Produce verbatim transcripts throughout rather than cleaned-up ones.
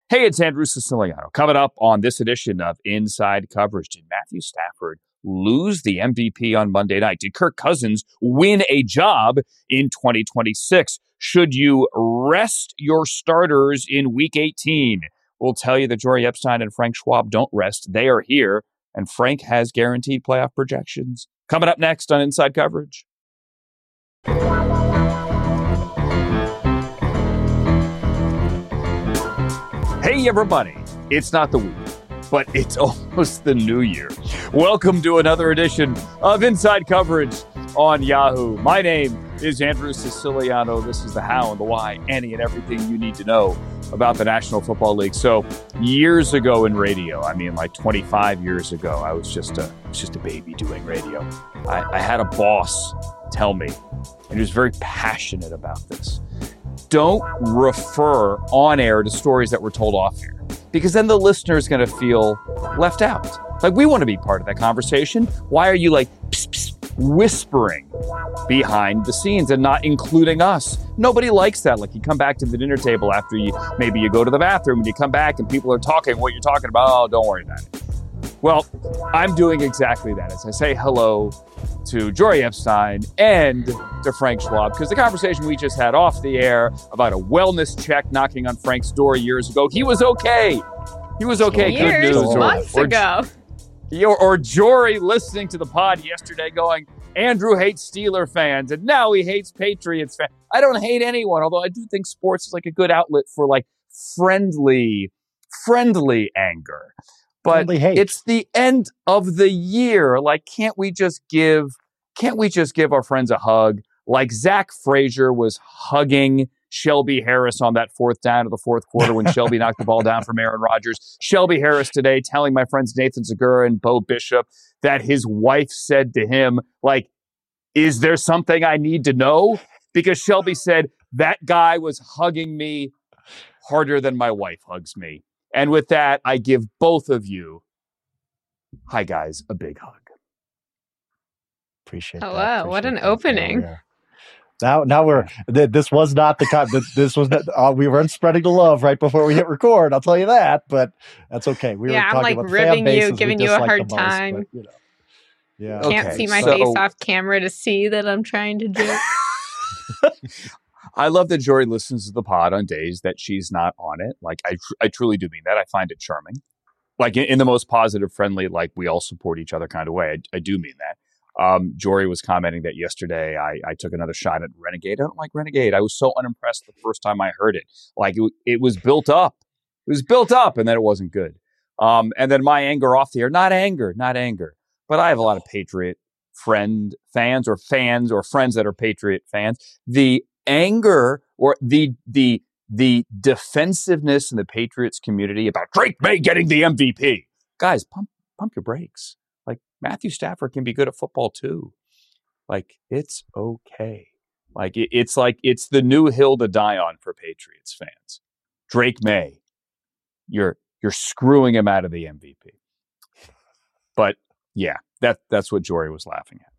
Hey, it's Andrew Siciliano. Coming up on this edition of Inside Coverage, did Matthew Stafford lose the M V P on Monday night? Did Kirk Cousins win a job in twenty twenty-six? Should you rest your starters in Week eighteen? We'll tell you that Jory Epstein and Frank Schwab don't rest. They are here, and Frank has guaranteed playoff projections. Coming up next on Inside Coverage. Hey, everybody. It's not the week, but it's almost the new year. Welcome to another edition of Inside Coverage on Yahoo. My name is Andrew Siciliano. This is the how and the why, any and everything you need to know about the National Football League. So years ago in radio, I mean like twenty-five years ago, I was just a, just a baby doing radio. I, I had a boss tell me, and he was very passionate about this. Don't refer on air to stories that were told off air, because then the listener is going to feel left out. Like, we want to be part of that conversation. Why are you like pss, pss, whispering behind the scenes and not including us? Nobody likes that. Like, you come back to the dinner table after you, maybe you go to the bathroom and you come back and people are talking what you're talking about. Oh, don't worry about it. Well, I'm doing exactly that as I say hello to Jory Epstein and to Frank Schwab, because the conversation we just had off the air about a wellness check knocking on Frank's door years ago, he was okay. He was okay. Years, Good news. months or, ago. Or, or Jory listening to the pod yesterday going, Andrew hates Steeler fans, and now he hates Patriots fans. I don't hate anyone, although I do think sports is like a good outlet for like friendly, friendly anger. But it's the end of the year. Like, can't we just give, can't we just give our friends a hug? Like Zach Frazier was hugging Shelby Harris on that fourth down of the fourth quarter when Shelby knocked the ball down from Aaron Rodgers. Shelby Harris today telling my friends Nathan Segura and Bo Bishop that his wife said to him, like, is there something I need to know? Because Shelby said, that guy was hugging me harder than my wife hugs me. And with that, I give both of you, hi guys, a big hug. Appreciate Hello, that. Appreciate what an that. opening. Yeah. Now, now we're, th- this was not the time, this was, not, uh, we weren't spreading the love right before we hit record, I'll tell you that, but that's okay. We yeah, were I'm talking like about ribbing you, bases giving we you a dislike hard the most, time. but, you know. Yeah. Can't Okay, see my so- face off camera to see that I'm trying to joke. I love that Jory listens to the pod on days that she's not on it. Like, I, tr- I truly do mean that. I find it charming. Like, in, in the most positive, friendly, like, we all support each other kind of way. I, I do mean that. Um, Jory was commenting that yesterday I, I took another shot at Renegade. I don't like Renegade. I was so unimpressed the first time I heard it. Like, it, it was built up. It was built up, and then it wasn't good. Um, and then my anger off the air. Not anger, not anger. But I have a lot of Patriot friend fans or fans or friends that are Patriot fans. The anger or the the the defensiveness in the Patriots community about Drake May getting the M V P. Guys, pump pump your brakes. Like, Matthew Stafford can be good at football too. Like, it's okay. Like, it, it's like it's the new hill to die on for Patriots fans. Drake May, you're you're screwing him out of the M V P. But yeah, that that's what Jory was laughing at.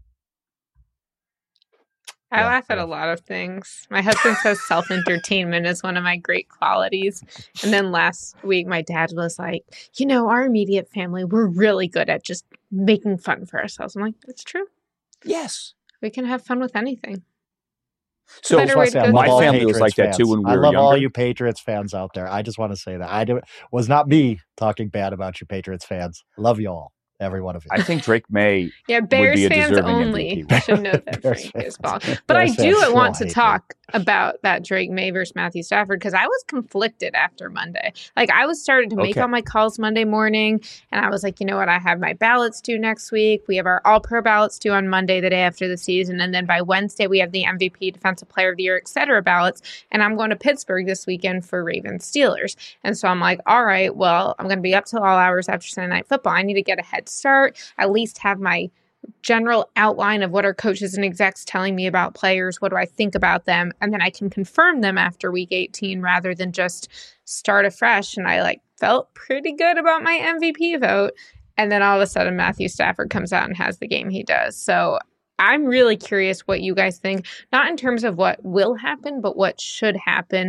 I Yeah, laugh at yeah. a lot of things. My husband says self-entertainment is one of my great qualities. And then last week, my dad was like, you know, our immediate family, we're really good at just making fun for ourselves. I'm like, that's true. Yes. We can have fun with anything. So Better way to go my through family life. was like that too when we I were love younger. all you Patriots fans out there. I just want to say that. I do, was not me talking bad about you Patriots fans. Love you all. Every one of you. I think Drake May Yeah, would Bears be a fans deserving only. M V P. You should know that, Bears Frank, is fans. ball. But I Bears do fans want still to hate talk about that Drake May versus Matthew Stafford, because I was conflicted after Monday. Like, I was starting to make Okay. all my calls Monday morning, and I was like, you know what? I have my ballots due next week. We have our all-pro ballots due on Monday, the day after the season, and then by Wednesday, we have the M V P, Defensive Player of the Year, et cetera ballots, and I'm going to Pittsburgh this weekend for Ravens Steelers. And so I'm like, all right, well, I'm going to be up till all hours after Sunday Night Football. I need to get a head start, at least have my general outline of what are coaches and execs telling me about players, what do I think about them, and then I can confirm them after week eighteen rather than just start afresh. And I like felt pretty good about my M V P vote, and then all of a sudden Matthew Stafford comes out and has the game he does. So I'm really curious what you guys think, not in terms of what will happen, but what should happen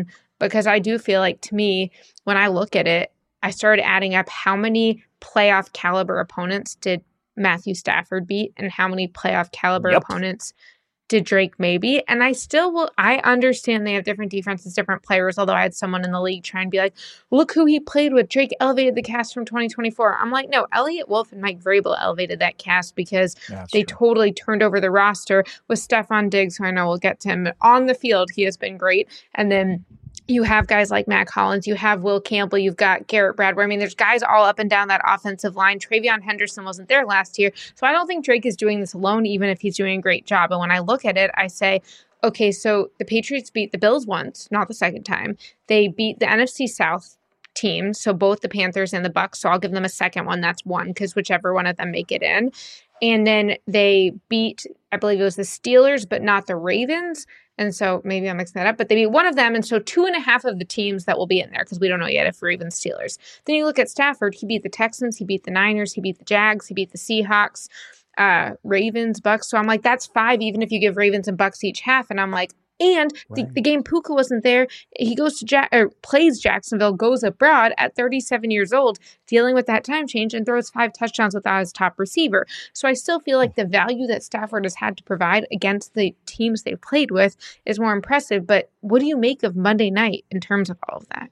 because I do feel like, to me, when I look at it, I started adding up how many playoff caliber opponents did Matthew Stafford beat and how many playoff caliber Yep. opponents did Drake May beat. And I still will, I understand they have different defenses, different players, although I had someone in the league try and be like, look who he played with. Drake elevated the cast from twenty twenty-four. I'm like, no, Elliott Wolf and Mike Vrabel elevated that cast because That's they true. totally turned over the roster with Stephon Diggs, who I know we'll get to him. But on the field, he has been great. And then you have guys like Matt Collins, you have Will Campbell, you've got Garrett Bradbury. I mean, there's guys all up and down that offensive line. Travion Henderson wasn't there last year. So I don't think Drake is doing this alone, even if he's doing a great job. And when I look at it, I say, okay, so the Patriots beat the Bills once, not the second time. They beat the N F C South team, so both the Panthers and the Bucs. So I'll give them a second one. That's one, because whichever one of them make it in. And then they beat, I believe it was the Steelers, but not the Ravens. And so maybe I'm mixing that up, but they beat one of them. And so two and a half of the teams that will be in there, because we don't know yet if we're even Steelers. Then you look at Stafford. He beat the Texans. He beat the Niners. He beat the Jags. He beat the Seahawks, uh, Ravens, Bucks. So I'm like, that's five, even if you give Ravens and Bucks each half. And I'm like, and the, Right. the game Puka wasn't there. He goes to ja- or plays Jacksonville, goes abroad at thirty-seven years old, dealing with that time change, and throws five touchdowns without his top receiver. So I still feel like the value that Stafford has had to provide against the teams they've played with is more impressive. But what do you make of Monday night in terms of all of that?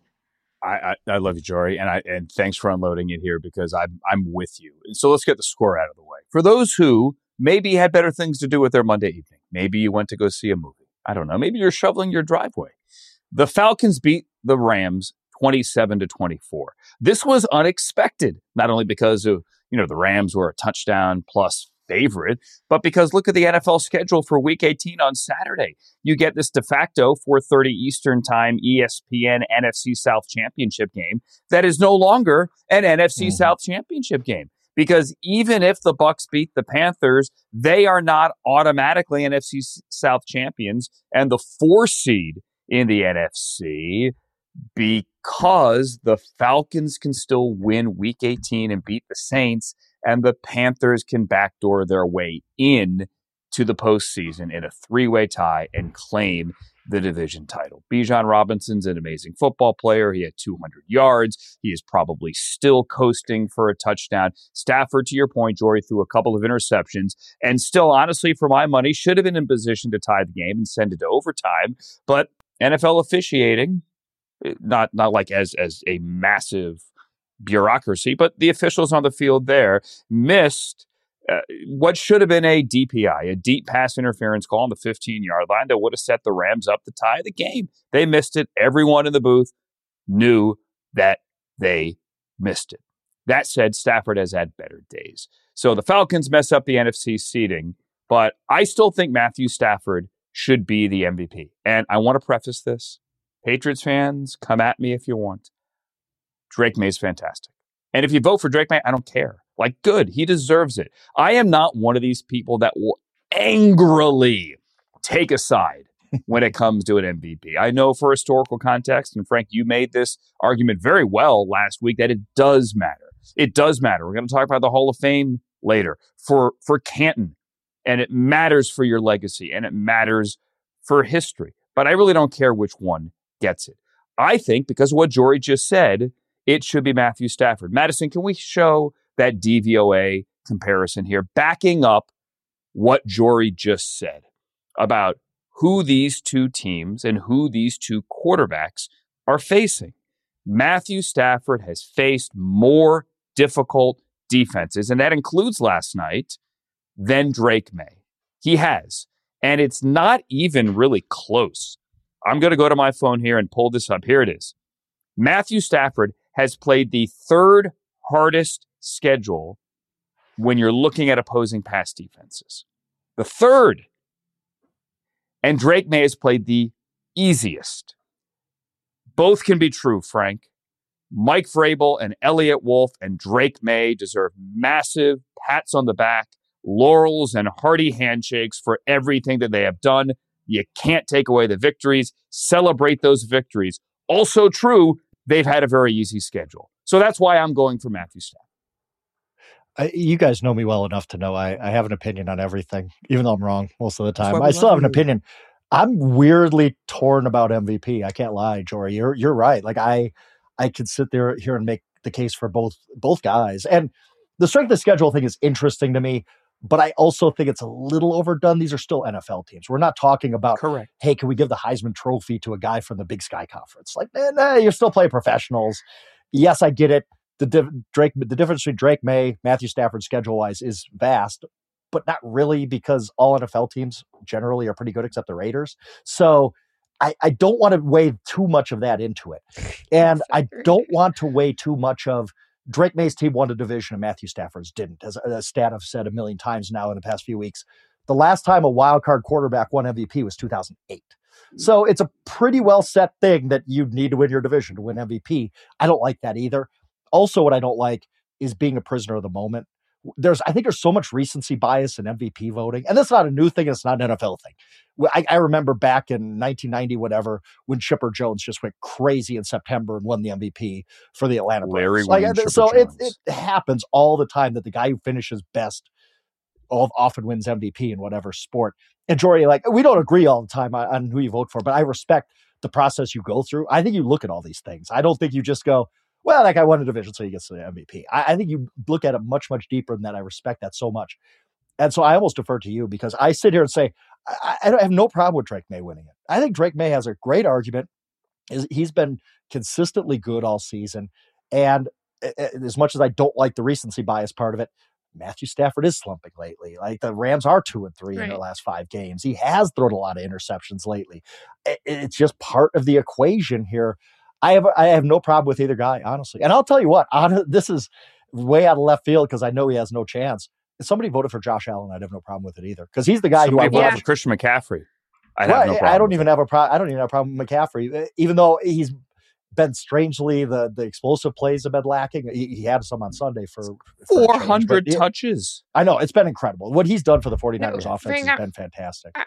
I, I, I love you, Jory, and I and thanks for unloading it here because I'm I'm with you. So let's get the score out of the way. For those who maybe had better things to do with their Monday evening, maybe you went to go see a movie. I don't know. Maybe you're shoveling your driveway. The Falcons beat the Rams twenty-seven to twenty-four. This was unexpected, not only because of, you know, the Rams were a touchdown plus favorite, but because look at the N F L schedule for week eighteen on Saturday. You get this de facto four thirty Eastern time E S P N N F C South Championship game that is no longer an N F C mm-hmm. South Championship game. Because even if the Bucs beat the Panthers, they are not automatically N F C South champions and the four seed in the N F C, because the Falcons can still win week eighteen and beat the Saints, and the Panthers can backdoor their way in to the postseason in a three-way tie and claim the division title. Bijan Robinson's an amazing football player. He had two hundred yards. He is probably still coasting for a touchdown. Stafford, to your point, Jory, threw a couple of interceptions and still, honestly, for my money, should have been in position to tie the game and send it to overtime. But N F L officiating, not not like as as a massive bureaucracy, but the officials on the field there missed Uh, what should have been a D P I, a deep pass interference call on the fifteen-yard line that would have set the Rams up to tie the game. They missed it. Everyone in the booth knew that they missed it. That said, Stafford has had better days. So the Falcons mess up the N F C seeding, but I still think Matthew Stafford should be the M V P. And I want to preface this. Patriots fans, come at me if you want. Drake May's fantastic. And if you vote for Drake May, I don't care. Like, good. He deserves it. I am not one of these people that will angrily take a side when it comes to an M V P. I know for historical context, and Frank, you made this argument very well last week, that it does matter. It does matter. We're going to talk about the Hall of Fame later for, for Canton, and it matters for your legacy, and it matters for history. But I really don't care which one gets it. I think, because of what Jory just said, it should be Matthew Stafford. Madison, can we show that D V O A comparison here, backing up what Jory just said about who these two teams and who these two quarterbacks are facing? Matthew Stafford has faced more difficult defenses, and that includes last night, than Drake May. He has. And it's not even really close. I'm going to go to my phone here and pull this up. Here it is. Matthew Stafford has played the third hardest schedule when you're looking at opposing pass defenses. The third. And Drake May has played the easiest. Both can be true, Frank. Mike Vrabel and Elliott Wolf and Drake May deserve massive pats on the back, laurels and hearty handshakes for everything that they have done. You can't take away the victories. Celebrate those victories. Also true, they've had a very easy schedule. So that's why I'm going for Matthew Stafford. I, you guys know me well enough to know I, I have an opinion on everything, even though I'm wrong most of the time. I still have an opinion. I'm weirdly torn about M V P. I can't lie, Jory. You're you're right. Like I I could sit there here and make the case for both both guys. And the strength of schedule thing is interesting to me, but I also think it's a little overdone. These are still N F L teams. We're not talking about, correct. Hey, can we give the Heisman Trophy to a guy from the Big Sky Conference? Like, nah, nah, you're still playing professionals. Yes, I get it. The diff- Drake, the difference between Drake May, Matthew Stafford schedule wise is vast, but not really, because all N F L teams generally are pretty good except the Raiders. So I, I don't want to weigh too much of that into it. And I don't want to weigh too much of Drake May's team won a division and Matthew Stafford's didn't, as a stat I've said a million times now in the past few weeks. The last time a wild card quarterback won M V P was two thousand eight. So it's a pretty well set thing that you need to win your division to win M V P. I don't like that either. Also, what I don't like is being a prisoner of the moment. There's, I think there's so much recency bias in M V P voting, and that's not a new thing. It's not an N F L thing. I, I remember back in nineteen ninety, whatever, when Chipper Jones just went crazy in September and won the M V P for the Atlanta Braves. Like, so it, it happens all the time that the guy who finishes best often wins M V P in whatever sport. And Jory, like, we don't agree all the time on, on who you vote for, but I respect the process you go through. I think you look at all these things. I don't think you just go, well, that guy won a division, so he gets the M V P. I, I think you look at it much, much deeper than that. I respect that so much. And so I almost defer to you, because I sit here and say, I, I, don't, I have no problem with Drake May winning it. I think Drake May has a great argument. He's been consistently good all season. And as much as I don't like the recency bias part of it, Matthew Stafford is slumping lately. Like, the Rams are two and three right. in their last five games. He has thrown a lot of interceptions lately. It's just part of the equation here. I have I have no problem with either guy, honestly. And I'll tell you what, on, this is way out of left field because I know he has no chance. If somebody voted for Josh Allen, I'd have no problem with it either, because he's the guy somebody who I voted for Christian McCaffrey. I'd right. have no problem. I don't even have a problem. I don't even have a problem with McCaffrey, even though he's been strangely the the explosive plays have been lacking. He, he had some on Sunday for, for four hundred change, touches. I know, it's been incredible. What he's done for the 49ers no, offense has been fantastic. I,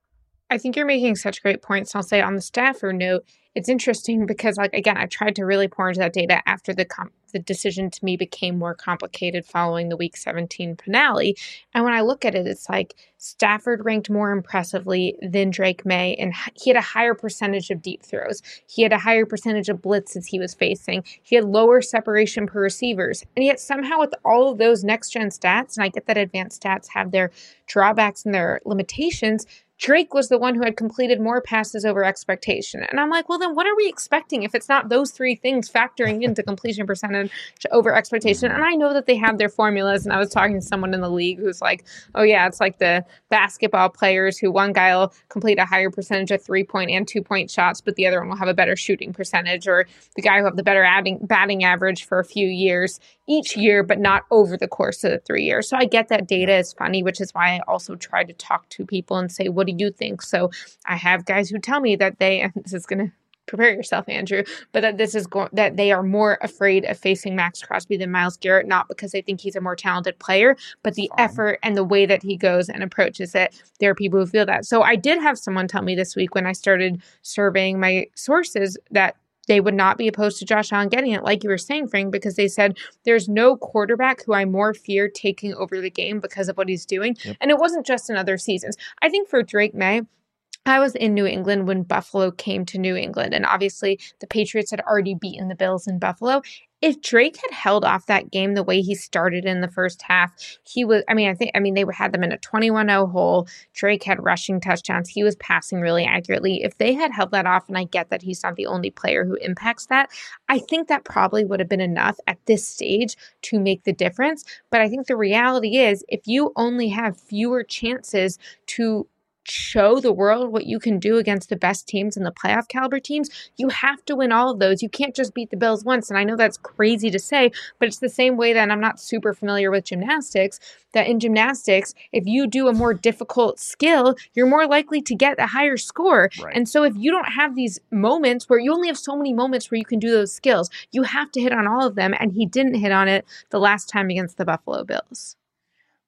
I think you're making such great points. I'll say on the Stafford note, it's interesting because, like, again, I tried to really pour into that data after the com- the decision to me became more complicated following the Week seventeen finale. And when I look at it, it's like Stafford ranked more impressively than Drake May, and he had a higher percentage of deep throws. He had a higher percentage of blitzes he was facing. He had lower separation per receivers. And yet somehow with all of those next-gen stats, and I get that advanced stats have their drawbacks and their limitations, Drake was the one who had completed more passes over expectation. And I'm like, well, then what are we expecting if it's not those three things factoring into completion percentage over expectation? And I know that they have their formulas. And I was talking to someone in the league who's like, oh, yeah, it's like the basketball players who one guy will complete a higher percentage of three-point and two-point shots, but the other one will have a better shooting percentage, or the guy who have the better adding, batting average for a few years each year, but not over the course of the three years. So I get that data is funny, which is why I also try to talk to people and say, what do you think? So I have guys who tell me that they, and this is going to prepare yourself, Andrew, but that this is going, that they are more afraid of facing Max Crosby than Myles Garrett, not because they think he's a more talented player, but the Fine. effort and the way that he goes and approaches it. There are people who feel that. So I did have someone tell me this week when I started surveying my sources that they would not be opposed to Josh Allen getting it, like you were saying, Frank, because they said there's no quarterback who I more fear taking over the game because of what he's doing. Yep. And it wasn't just in other seasons. I think for Drake May, I was in New England when Buffalo came to New England, and obviously the Patriots had already beaten the Bills in Buffalo. If Drake had held off that game the way he started in the first half, he was, I mean, I think, I mean, they had them in a twenty-one oh hole. Drake had rushing touchdowns. He was passing really accurately. If they had held that off, and I get that he's not the only player who impacts that, I think that probably would have been enough at this stage to make the difference. But I think the reality is, if you only have fewer chances to show the world what you can do against the best teams and the playoff caliber teams, you have to win all of those. You can't just beat the Bills once. And I know that's crazy to say, but it's the same way that I'm not super familiar with gymnastics, that in gymnastics, if you do a more difficult skill, you're more likely to get a higher score. Right. And so if you don't have these moments where you only have so many moments where you can do those skills, you have to hit on all of them. And he didn't hit on it the last time against the Buffalo Bills.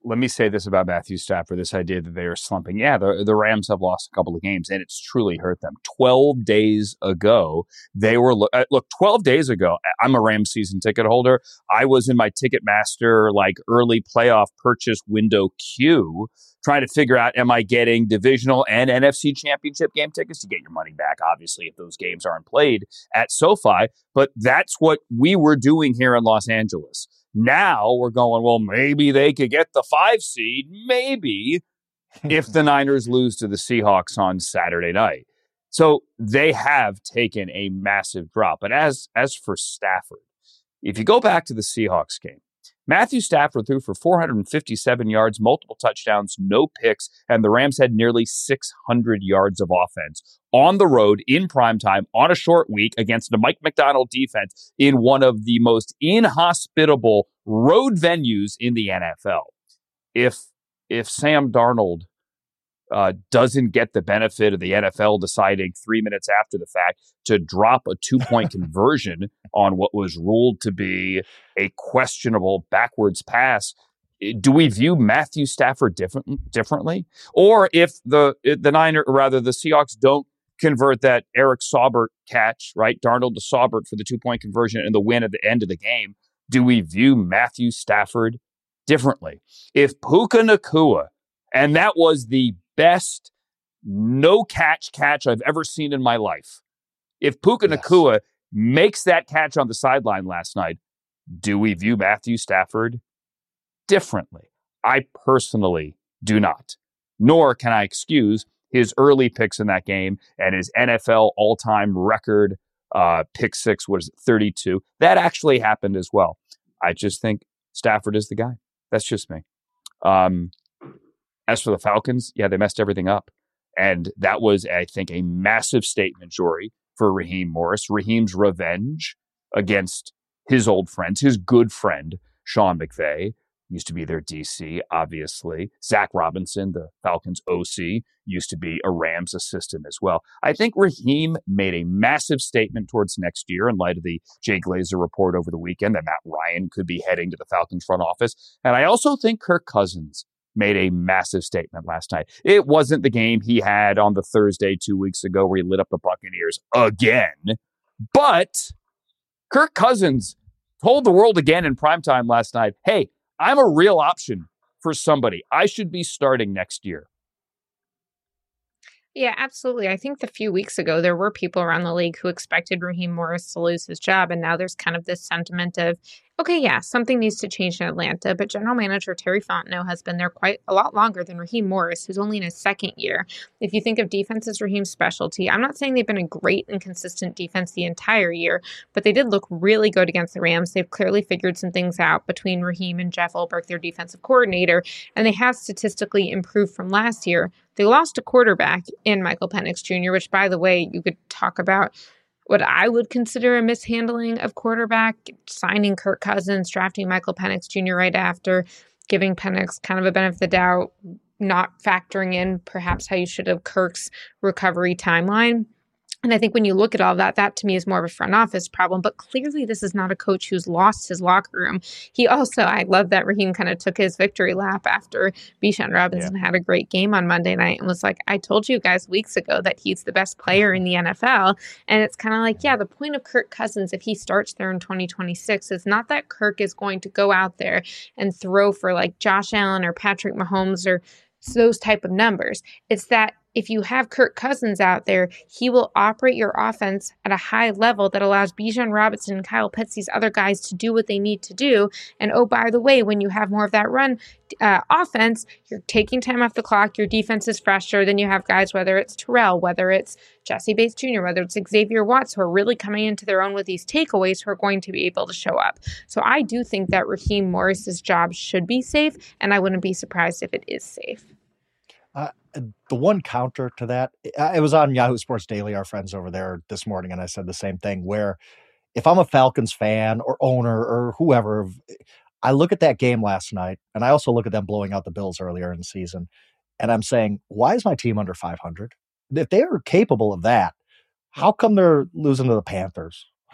let me say this about Matthew Stafford, this idea that they are slumping. Yeah, the, the Rams have lost a couple of games, and it's truly hurt them. twelve days ago, they were, lo- uh, look, twelve days ago, I'm a Rams season ticket holder. I was in my Ticketmaster, like, early playoff purchase window queue, trying to figure out, am I getting divisional and N F C championship game tickets to get your money back, obviously, if those games aren't played at SoFi. But that's what we were doing here in Los Angeles. Now we're going, well, maybe they could get the five seed, maybe, if the Niners lose to the Seahawks on Saturday night. So they have taken a massive drop. But as as for Stafford, if you go back to the Seahawks game, Matthew Stafford threw for four hundred fifty-seven yards, multiple touchdowns, no picks, and the Rams had nearly six hundred yards of offense on the road in primetime on a short week against the Mike McDonald defense in one of the most inhospitable road venues in the N F L. If if Sam Darnold uh, doesn't get the benefit of the N F L deciding three minutes after the fact to drop a two-point conversion on what was ruled to be a questionable backwards pass, do we view Matthew Stafford different, differently? Or if the the Niner, or rather the Seahawks, don't convert that Eric Saubert catch, right? Darnold to Saubert for the two-point conversion and the win at the end of the game, do we view Matthew Stafford differently? If Puka Nacua, and that was the best no-catch catch I've ever seen in my life, if Puka yes. Nacua makes that catch on the sideline last night, do we view Matthew Stafford differently? I personally do not. Nor can I excuse his early picks in that game and his N F L all-time record uh, pick six was thirty-two. That actually happened as well. I just think Stafford is the guy. That's just me. Um, as for the Falcons, yeah, they messed everything up. And that was, I think, a massive statement, Jory, for Raheem Morris. Raheem's revenge against his old friends, his good friend, Sean McVay, used to be their D C, obviously. Zach Robinson, the Falcons O C, used to be a Rams assistant as well. I think Raheem made a massive statement towards next year in light of the Jay Glazer report over the weekend that Matt Ryan could be heading to the Falcons front office. And I also think Kirk Cousins made a massive statement last night. It wasn't the game he had on the Thursday two weeks ago where he lit up the Buccaneers again, but Kirk Cousins told the world again in primetime last night, hey, I'm a real option for somebody. I should be starting next year. Yeah, absolutely. I think the few weeks ago, there were people around the league who expected Raheem Morris to lose his job. And now there's kind of this sentiment of, okay, yeah, something needs to change in Atlanta. But general manager Terry Fontenot has been there quite a lot longer than Raheem Morris, who's only in his second year. If you think of defense as Raheem's specialty, I'm not saying they've been a great and consistent defense the entire year, but they did look really good against the Rams. They've clearly figured some things out between Raheem and Jeff Ulbrich, their defensive coordinator, and they have statistically improved from last year. They lost a quarterback in Michael Penix Junior, which, by the way, you could talk about what I would consider a mishandling of quarterback, signing Kirk Cousins, drafting Michael Penix Junior right after, giving Penix kind of a benefit of the doubt, not factoring in perhaps how you should have Kirk's recovery timeline. And I think when you look at all that, that to me is more of a front office problem. But clearly this is not a coach who's lost his locker room. He also, I love that Raheem kind of took his victory lap after Bijan Robinson yeah. had a great game on Monday night and was like, I told you guys weeks ago that he's the best player in the N F L. And it's kind of like, yeah, the point of Kirk Cousins, if he starts there in twenty twenty-six, is not that Kirk is going to go out there and throw for like Josh Allen or Patrick Mahomes or those type of numbers. It's that if you have Kirk Cousins out there, he will operate your offense at a high level that allows Bijan Robinson and Kyle Pitts, these other guys, to do what they need to do. And oh, by the way, when you have more of that run uh, offense, you're taking time off the clock. Your defense is fresher. Then you have guys, whether it's Terrell, whether it's Jesse Bates Junior, whether it's Xavier Watts, who are really coming into their own with these takeaways, who are going to be able to show up. So I do think that Raheem Morris's job should be safe, and I wouldn't be surprised if it is safe. Uh, the one counter to that, it was on Yahoo Sports Daily, our friends over there this morning, and I said the same thing, where if I'm a Falcons fan or owner or whoever, I look at that game last night, and I also look at them blowing out the Bills earlier in the season, and I'm saying, why is my team under five hundred? If they are capable of that, how come they're losing to the Panthers?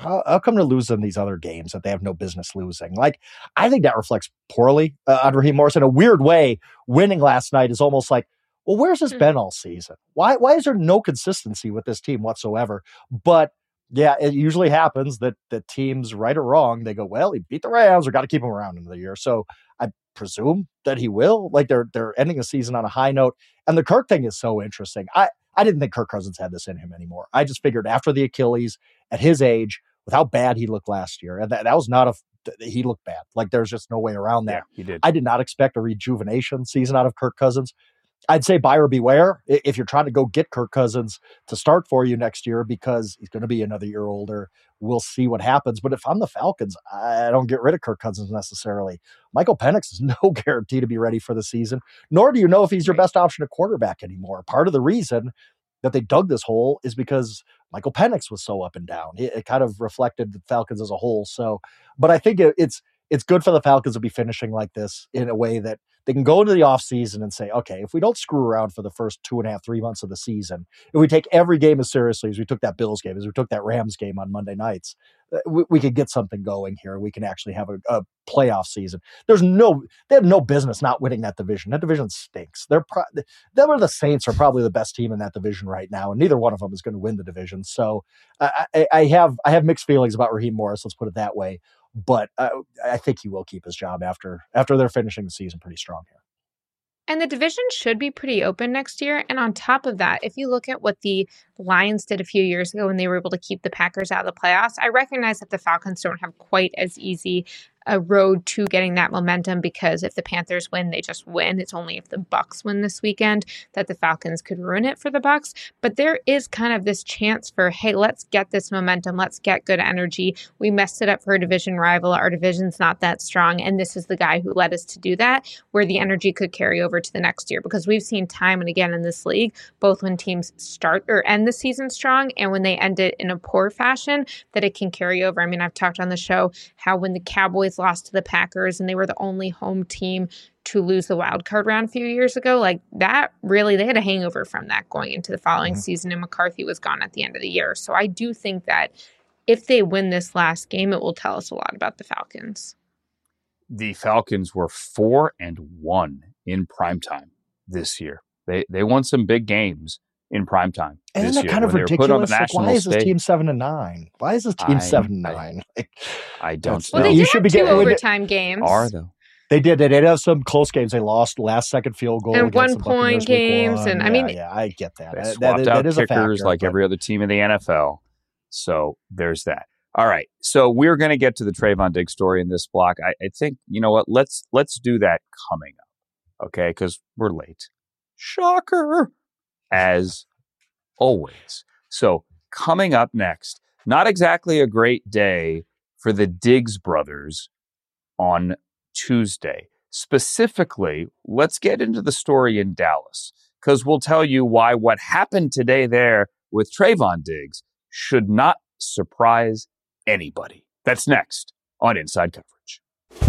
how, how come to lose in these other games that they have no business losing? Like, I think that reflects poorly uh, on Raheem Morris in a weird way. Winning last night is almost like, well, where's this mm-hmm. been all season? Why, why is there no consistency with this team whatsoever? But yeah, it usually happens that the teams, right or wrong, they go, well, he beat the Rams, we got to keep him around into the year. So I presume that he will. Like, they're they're ending the season on a high note. And the Kirk thing is so interesting. I, I didn't think Kirk Cousins had this in him anymore. I just figured after the Achilles, at his age, with how bad he looked last year, and that, that was not a he looked bad. Like, there's just no way around that. Yeah, he did. I did not expect a rejuvenation season out of Kirk Cousins. I'd say buyer beware if you're trying to go get Kirk Cousins to start for you next year, because he's going to be another year older. We'll see what happens. But if I'm the Falcons, I don't get rid of Kirk Cousins necessarily. Michael Penix is no guarantee to be ready for the season, nor do you know if he's your best option at quarterback anymore. Part of the reason that they dug this hole is because Michael Penix was so up and down. It, it kind of reflected the Falcons as a whole. So, but I think it, it's it's good for the Falcons to be finishing like this in a way that they can go into the offseason and say, okay, if we don't screw around for the first two and a half, three months of the season, if we take every game as seriously as we took that Bills game, as we took that Rams game on Monday nights, we, we could get something going here. We can actually have a, a playoff season. There's no, they have no business not winning that division. That division stinks. They're pro- them or the Saints are probably the best team in that division right now, and neither one of them is going to win the division. So I, I, I have I have mixed feelings about Raheem Morris. Let's put it that way. But uh, I think he will keep his job after after they're finishing the season pretty strong here. And the division should be pretty open next year. And on top of that, if you look at what the Lions did a few years ago when they were able to keep the Packers out of the playoffs, I recognize that the Falcons don't have quite as easy a road to getting that momentum, because if the Panthers win, they just win. It's only if the Bucs win this weekend that the Falcons could ruin it for the Bucs. But there is kind of this chance for, hey, let's get this momentum. Let's get good energy. We messed it up for a division rival. Our division's not that strong. And this is the guy who led us to do that, where the energy could carry over to the next year. Because we've seen time and again in this league, both when teams start or end the season strong and when they end it in a poor fashion, that it can carry over. I mean, I've talked on the show how when the Cowboys lost to the Packers and they were the only home team to lose the wild card round a few years ago, like that really, they had a hangover from that going into the following mm-hmm. season, and McCarthy was gone at the end of the year. So I do think that if they win this last game, it will tell us a lot about the Falcons. The Falcons were four and one in primetime this year. They they won some big games in primetime. And isn't that kind of ridiculous? Like, why is this stage. team seven and nine? Why is this team I, seven and nine? I, I don't well, know. They did you should have be two getting, overtime games. Are though. They did. They did have some close games. They lost last second field goal and one point games. And yeah, I mean, yeah, I get that. They that, swapped that, out that is kickers a factor, like but... every other team in the N F L. So there's that. All right. So we're going to get to the Trayvon Diggs story in this block. I, I think, you know what? Let's let's do that coming up. Okay, because we're late. Shocker. As always. So coming up next, not exactly a great day for the Diggs brothers on Tuesday. Specifically, let's get into the story in Dallas, because we'll tell you why what happened today there with Trayvon Diggs should not surprise anybody. That's next on Inside Coverage.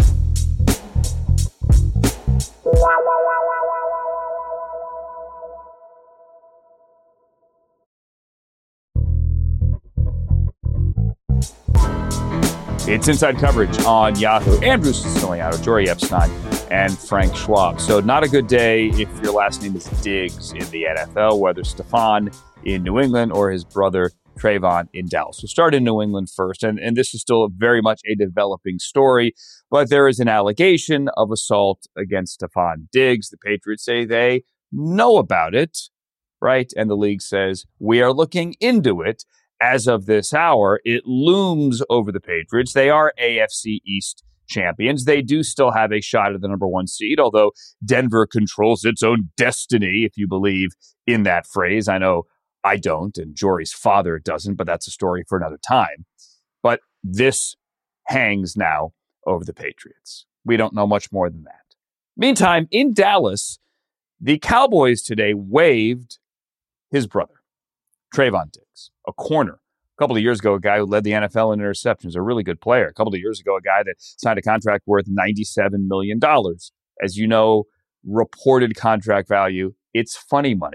It's Inside Coverage on Yahoo. Andrew Siciliano, Jory Epstein, and Frank Schwab. So not a good day if your last name is Diggs in the N F L, whether Stephon in New England or his brother Trayvon in Dallas. We'll start in New England first, and, and this is still very much a developing story, but there is an allegation of assault against Stephon Diggs. The Patriots say they know about it, right? And the league says, we are looking into it. As of this hour, it looms over the Patriots. They are A F C East champions. They do still have a shot at the number one seed, although Denver controls its own destiny, if you believe in that phrase. I know I don't, and Jory's father doesn't, but that's a story for another time. But this hangs now over the Patriots. We don't know much more than that. Meantime, in Dallas, the Cowboys today waived his brother, Trayvon Diggs, a corner. A couple of years ago, a guy who led the N F L in interceptions, a really good player. A couple of years ago, a guy that signed a contract worth ninety-seven million dollars. As you know, reported contract value, it's funny money,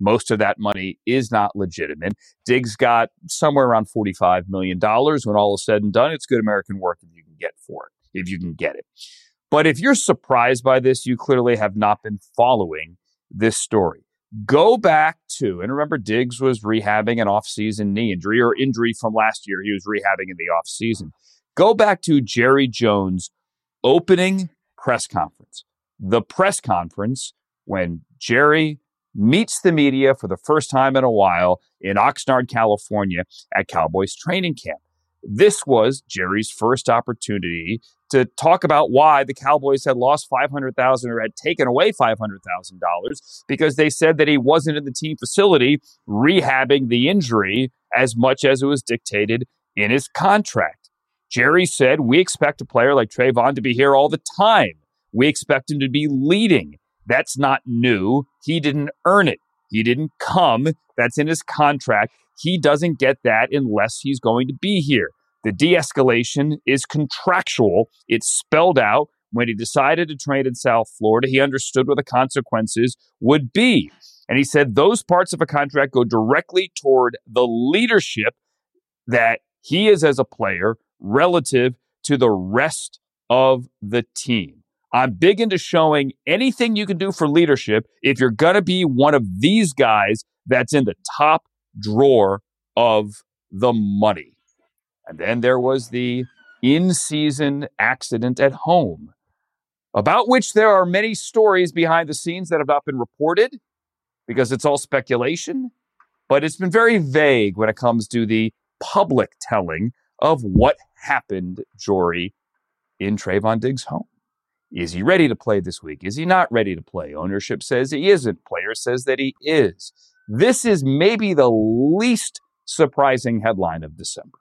Most of that money is not legitimate. Diggs got somewhere around forty-five million dollars. When all is said and done, it's good American work if you can get for it, if you can get it. But if you're surprised by this, you clearly have not been following this story. Go back to, and remember, Diggs was rehabbing an offseason knee injury or injury from last year. He was rehabbing in the offseason. Go back to Jerry Jones' opening press conference. The press conference when Jerry meets the media for the first time in a while in Oxnard, California at Cowboys training camp. This was Jerry's first opportunity to talk about why the Cowboys had lost five hundred thousand dollars or had taken away five hundred thousand dollars because they said that he wasn't in the team facility rehabbing the injury as much as it was dictated in his contract. Jerry said, we expect a player like Trayvon to be here all the time. We expect him to be leading. That's not new. He didn't earn it. He didn't come. That's in his contract. He doesn't get that unless he's going to be here. The de-escalation is contractual. It's spelled out. When he decided to train in South Florida, he understood what the consequences would be. And he said those parts of a contract go directly toward the leadership that he is as a player relative to the rest of the team. I'm big into showing anything you can do for leadership if you're going to be one of these guys that's in the top drawer of the money. And then there was the in-season accident at home, about which there are many stories behind the scenes that have not been reported because it's all speculation, but it's been very vague when it comes to the public telling of what happened, Jory, in Trayvon Diggs' home. Is he ready to play this week? Is he not ready to play? Ownership says he isn't. Player says that he is. This is maybe the least surprising headline of December.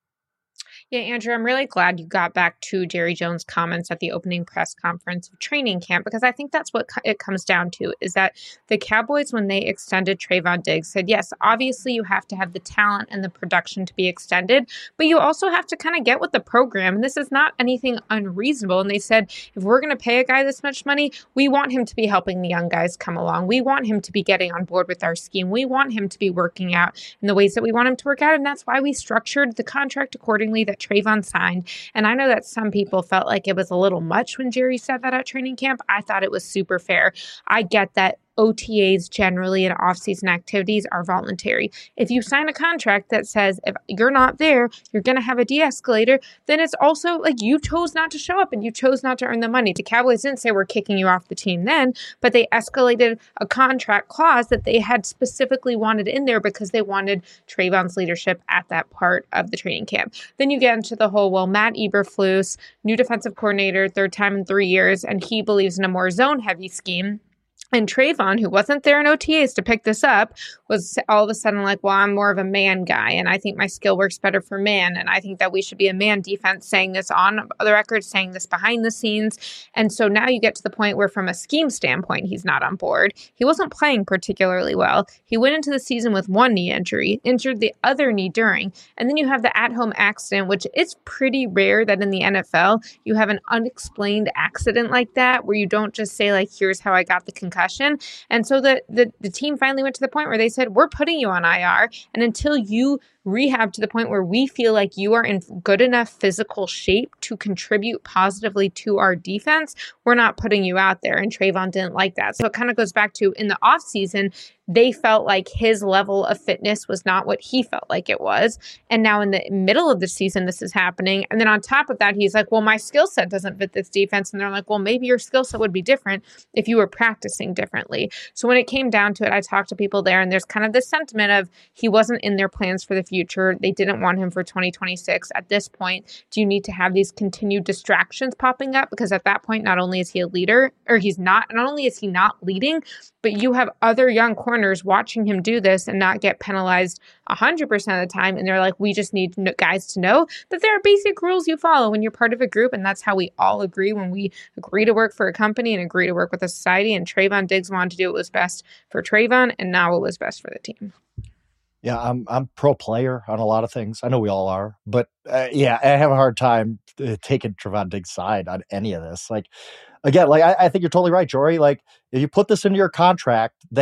Yeah, Andrew, I'm really glad you got back to Jerry Jones' comments at the opening press conference of training camp, because I think that's what it comes down to, is that the Cowboys, when they extended Trayvon Diggs, said, yes, obviously you have to have the talent and the production to be extended, but you also have to kind of get with the program. And this is not anything unreasonable. And they said, if we're going to pay a guy this much money, we want him to be helping the young guys come along. We want him to be getting on board with our scheme. We want him to be working out in the ways that we want him to work out. And that's why we structured the contract accordingly that Trayvon signed. And I know that some people felt like it was a little much when Jerry said that at training camp. I thought it was super fair. I get that O T As generally and off-season activities are voluntary. If you sign a contract that says if you're not there, you're going to have a de-escalator, then it's also like you chose not to show up and you chose not to earn the money. The Cowboys didn't say we're kicking you off the team then, but they escalated a contract clause that they had specifically wanted in there because they wanted Trayvon's leadership at that part of the training camp. Then you get into the whole, well, Matt Eberflus, new defensive coordinator, third time in three years, and he believes in a more zone-heavy scheme. And Trayvon, who wasn't there in O T As to pick this up, was all of a sudden like, well, I'm more of a man guy, and I think my skill works better for man, and I think that we should be a man defense, saying this on the record, saying this behind the scenes. And so now you get to the point where from a scheme standpoint, he's not on board. He wasn't playing particularly well. He went into the season with one knee injury, injured the other knee during, and then you have the at-home accident, which is pretty rare that in the N F L you have an unexplained accident like that, where you don't just say, like, here's how I got the concussion. And so the, the the team finally went to the point where they said, we're putting you on I R, and until you rehab to the point where we feel like you are in good enough physical shape to contribute positively to our defense, we're not putting you out there. And Trayvon didn't like that. So it kind of goes back to, in the offseason, they felt like his level of fitness was not what he felt like it was. And now in the middle of the season, this is happening. And then on top of that, he's like, well, my skill set doesn't fit this defense. And they're like, well, maybe your skill set would be different if you were practicing differently. So when it came down to it, I talked to people there, and there's kind of this sentiment of he wasn't in their plans for the future. They didn't want him for twenty twenty-six. At this point, do you need to have these continued distractions popping up? Because at that point, not only is he a leader, or he's not, not only is he not leading, but you have other young corners watching him do this and not get penalized one hundred percent of the time. And they're like, we just need guys to know that there are basic rules you follow when you're part of a group. And that's how we all agree when we agree to work for a company and agree to work with a society. And Trayvon Diggs wanted to do what was best for Trayvon and not what was best for the team. Yeah, I'm I'm pro player on a lot of things. I know we all are, but uh, yeah, I have a hard time uh, taking Trayvon Diggs' side on any of this. Like, again, like I, I think you're totally right, Jory. Like, if you put this into your contract that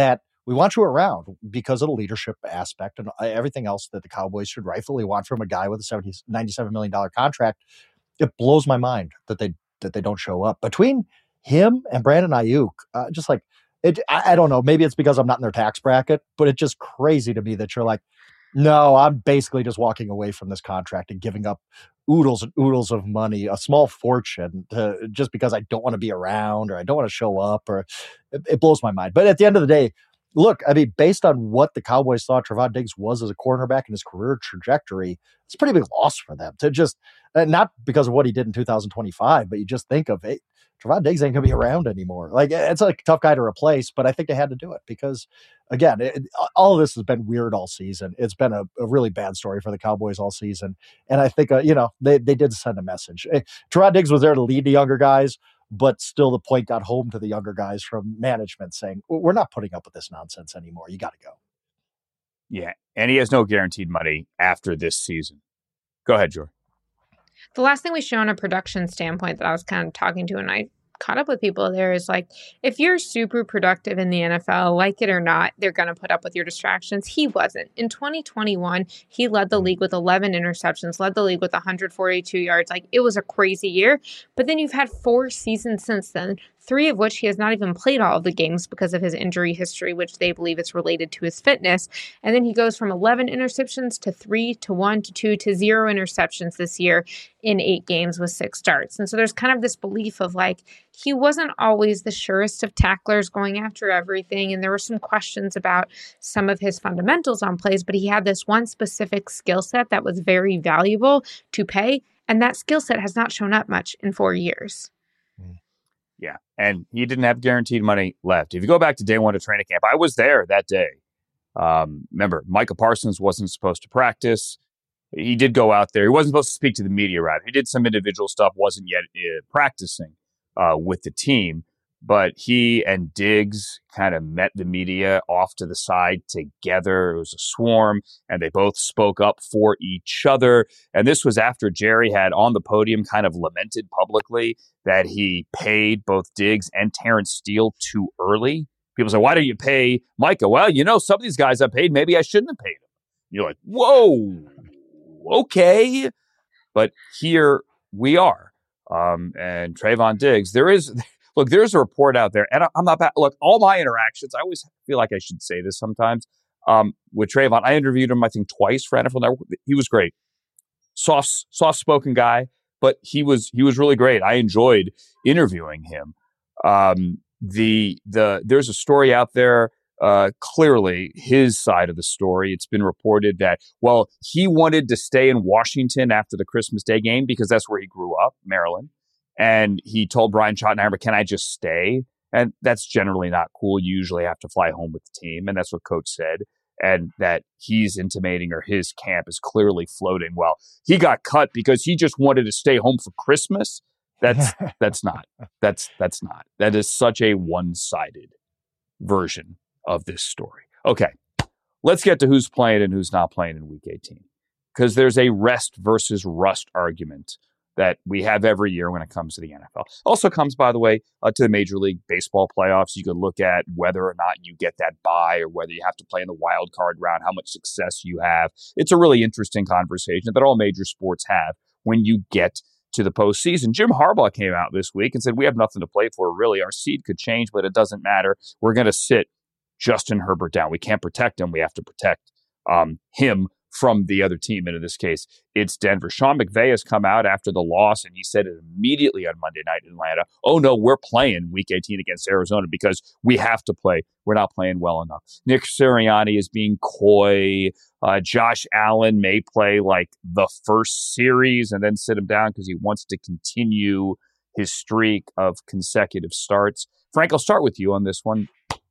we want you around because of the leadership aspect and everything else that the Cowboys should rightfully want from a guy with a seventy, ninety-seven million dollars contract. It blows my mind that they that they don't show up. Between him and Brandon Ayuk, uh, just like, it, I, I don't know, maybe it's because I'm not in their tax bracket, but it's just crazy to me that you're like, no, I'm basically just walking away from this contract and giving up oodles and oodles of money, a small fortune, to, just because I don't want to be around or I don't want to show up, or it, it blows my mind. But at the end of the day, look, I mean, based on what the Cowboys thought Trevon Diggs was as a cornerback and his career trajectory, it's a pretty big loss for them to just, not because of what he did in two thousand twenty-five, but you just think of, hey, Trevon Diggs ain't going to be around anymore. Like, it's a tough guy to replace, but I think they had to do it because, again, it, all of this has been weird all season. It's been a, a really bad story for the Cowboys all season. And I think, uh, you know, they, they did send a message. Trevon Diggs was there to lead the younger guys, but still the point got home to the younger guys from management saying, we're not putting up with this nonsense anymore. You got to go. Yeah. And he has no guaranteed money after this season. Go ahead, Jory. The last thing we show on a production standpoint that I was kind of talking to, and I caught up with people there, is like, if you're super productive in the N F L, like it or not, they're going to put up with your distractions. He wasn't. In twenty twenty-one, he led the league with eleven interceptions, led the league with one hundred forty-two yards. Like, it was a crazy year. But then you've had four seasons since then, three of which he has not even played all of the games because of his injury history, which they believe is related to his fitness. And then he goes from eleven interceptions to three to one to two to zero interceptions this year in eight games with six starts. And so there's kind of this belief of like, he wasn't always the surest of tacklers going after everything. And there were some questions about some of his fundamentals on plays, but he had this one specific skill set that was very valuable to pay. And that skill set has not shown up much in four years. Yeah, and he didn't have guaranteed money left. If you go back to day one of training camp, I was there that day. Um, remember, Micah Parsons wasn't supposed to practice. He did go out there. He wasn't supposed to speak to the media, rather. He did some individual stuff, wasn't yet uh, practicing uh, with the team. But he and Diggs kind of met the media off to the side together. It was a swarm, and they both spoke up for each other. And this was after Jerry had on the podium kind of lamented publicly that he paid both Diggs and Terrence Steele too early. People say, why do you pay Micah? Well, you know, some of these guys I paid, maybe I shouldn't have paid them. You're like, whoa, okay. But here we are. Um, and Trevon Diggs, there is... Look, there's a report out there, and I'm not bad. Look, all my interactions, I always feel like I should say this sometimes, um, with Trevon. I interviewed him, I think, twice for N F L Network. He was great. Soft, soft-spoken guy, but he was he was really great. I enjoyed interviewing him. Um, the the There's a story out there, uh, clearly his side of the story. It's been reported that, well, he wanted to stay in Washington after the Christmas Day game because that's where he grew up, Maryland. And he told Brian Schottenheimer, can I just stay? And that's generally not cool. You usually have to fly home with the team. And that's what Coach said. And that he's intimating, or his camp is clearly floating, well, he got cut because he just wanted to stay home for Christmas. That's that's not. That's that's not. That is such a one-sided version of this story. Okay, let's get to who's playing and who's not playing in Week eighteen. Because there's a rest versus rust argument that we have every year when it comes to the N F L. Also comes, by the way, uh, to the Major League Baseball playoffs. You can look at whether or not you get that bye, or whether you have to play in the wild card round, how much success you have. It's a really interesting conversation that all major sports have when you get to the postseason. Jim Harbaugh came out this week and said, we have nothing to play for, really. Our seed could change, but it doesn't matter. We're going to sit Justin Herbert down. We can't protect him. We have to protect um, him from the other team. And in this case, it's Denver. Sean McVay has come out after the loss, and he said it immediately on Monday night in Atlanta. Oh, no, we're playing Week eighteen against Arizona because we have to play. We're not playing well enough. Nick Sirianni is being coy. Uh, Josh Allen may play like the first series and then sit him down because he wants to continue his streak of consecutive starts. Frank, I'll start with you on this one.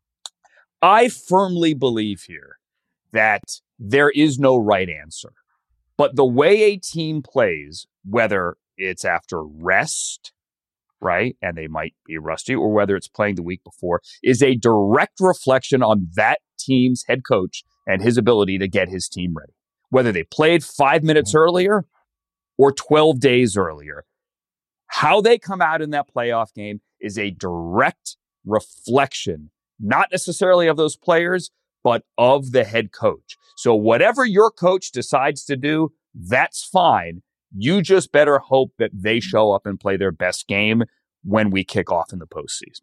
I firmly believe here that there is no right answer. But the way a team plays, whether it's after rest, right, and they might be rusty, or whether it's playing the week before, is a direct reflection on that team's head coach and his ability to get his team ready. Whether they played five minutes earlier or twelve days earlier, how they come out in that playoff game is a direct reflection not necessarily of those players, but of the head coach. So whatever your coach decides to do, that's fine. You just better hope that they show up and play their best game when we kick off in the postseason.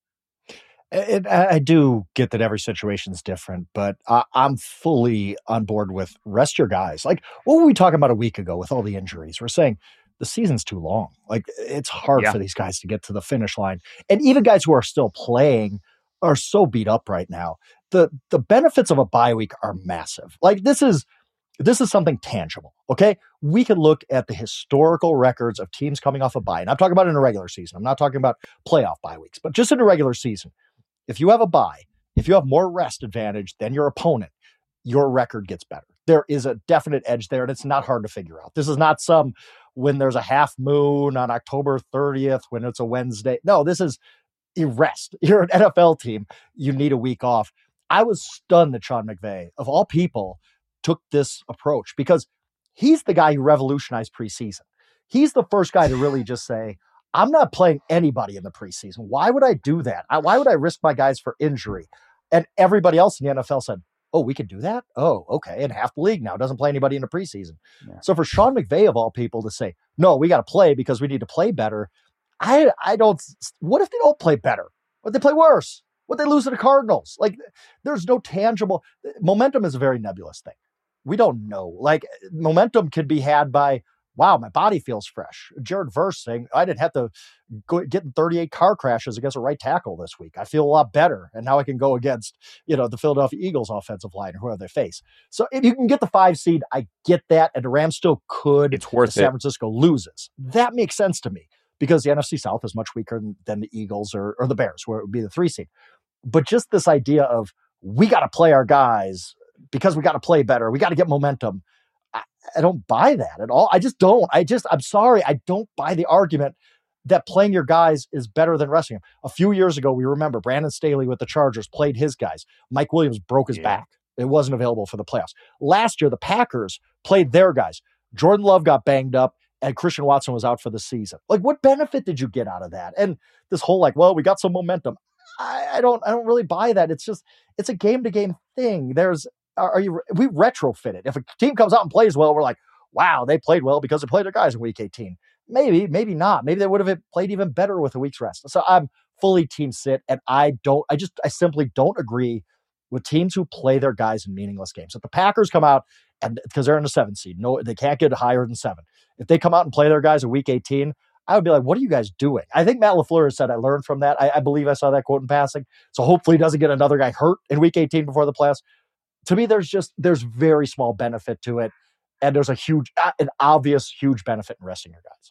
It, I do get that every situation is different, but I, I'm fully on board with rest your guys. Like, what were we talking about a week ago with all the injuries? We're saying the season's too long. Like, it's hard yeah. for these guys to get to the finish line. And even guys who are still playing are so beat up right now. The the benefits of a bye week are massive. Like, this is this is something tangible, okay? We can look at the historical records of teams coming off a bye. And I'm talking about in a regular season. I'm not talking about playoff bye weeks, but just in a regular season. If you have a bye, if you have more rest advantage than your opponent, your record gets better. There is a definite edge there, and it's not hard to figure out. This is not some when there's a half moon on October thirtieth, when it's a Wednesday. No, this is you rest. You're an N F L team. You need a week off. I was stunned that Sean McVay, of all people, took this approach because he's the guy who revolutionized preseason. He's the first guy to really just say, I'm not playing anybody in the preseason. Why would I do that? I, why would I risk my guys for injury? And everybody else in the N F L said, oh, we can do that? Oh, okay. And half the league now doesn't play anybody in the preseason. Yeah. So for Sean McVay, of all people, to say, no, we got to play because we need to play better. I I don't, what if they don't play better? What if they play worse? What if they lose to the Cardinals? Like, there's no tangible, momentum is a very nebulous thing. We don't know. Like, momentum can be had by, wow, my body feels fresh. Jared Verse saying, I didn't have to go get in thirty-eight car crashes against a right tackle this week. I feel a lot better. And now I can go against, you know, the Philadelphia Eagles offensive line or whoever they face. So if you can get the five seed, I get that. And the Rams still could. It's worth it. San it. Francisco loses. That makes sense to me because the N F C South is much weaker than, than the Eagles or, or the Bears, where it would be the three seed. But just this idea of we got to play our guys because we got to play better. We got to get momentum. I don't buy that at all. I just don't. I just, I'm sorry. I don't buy the argument that playing your guys is better than resting them. A few years ago, we remember Brandon Staley with the Chargers played his guys. Mike Williams broke his yeah. back. It wasn't available for the playoffs. Last year, the Packers played their guys. Jordan Love got banged up and Christian Watson was out for the season. Like, what benefit did you get out of that? And this whole like, well, we got some momentum. I, I don't, I don't really buy that. It's just, it's a game to game thing. There's, Are you? We retrofit it. If a team comes out and plays well, we're like, wow, they played well because they played their guys in week eighteen. Maybe, maybe not. Maybe they would have played even better with a week's rest. So I'm fully team sit, and I don't, I just, I simply don't agree with teams who play their guys in meaningless games. If the Packers come out, and because they're in the seventh seed, no, they can't get higher than seven. If they come out and play their guys in week eighteen, I would be like, what are you guys doing? I think Matt LaFleur said, I learned from that. I, I believe I saw that quote in passing. So hopefully he doesn't get another guy hurt in week eighteen before the playoffs. To me, there's just, there's very small benefit to it. And there's a huge, an obvious huge benefit in resting your guys.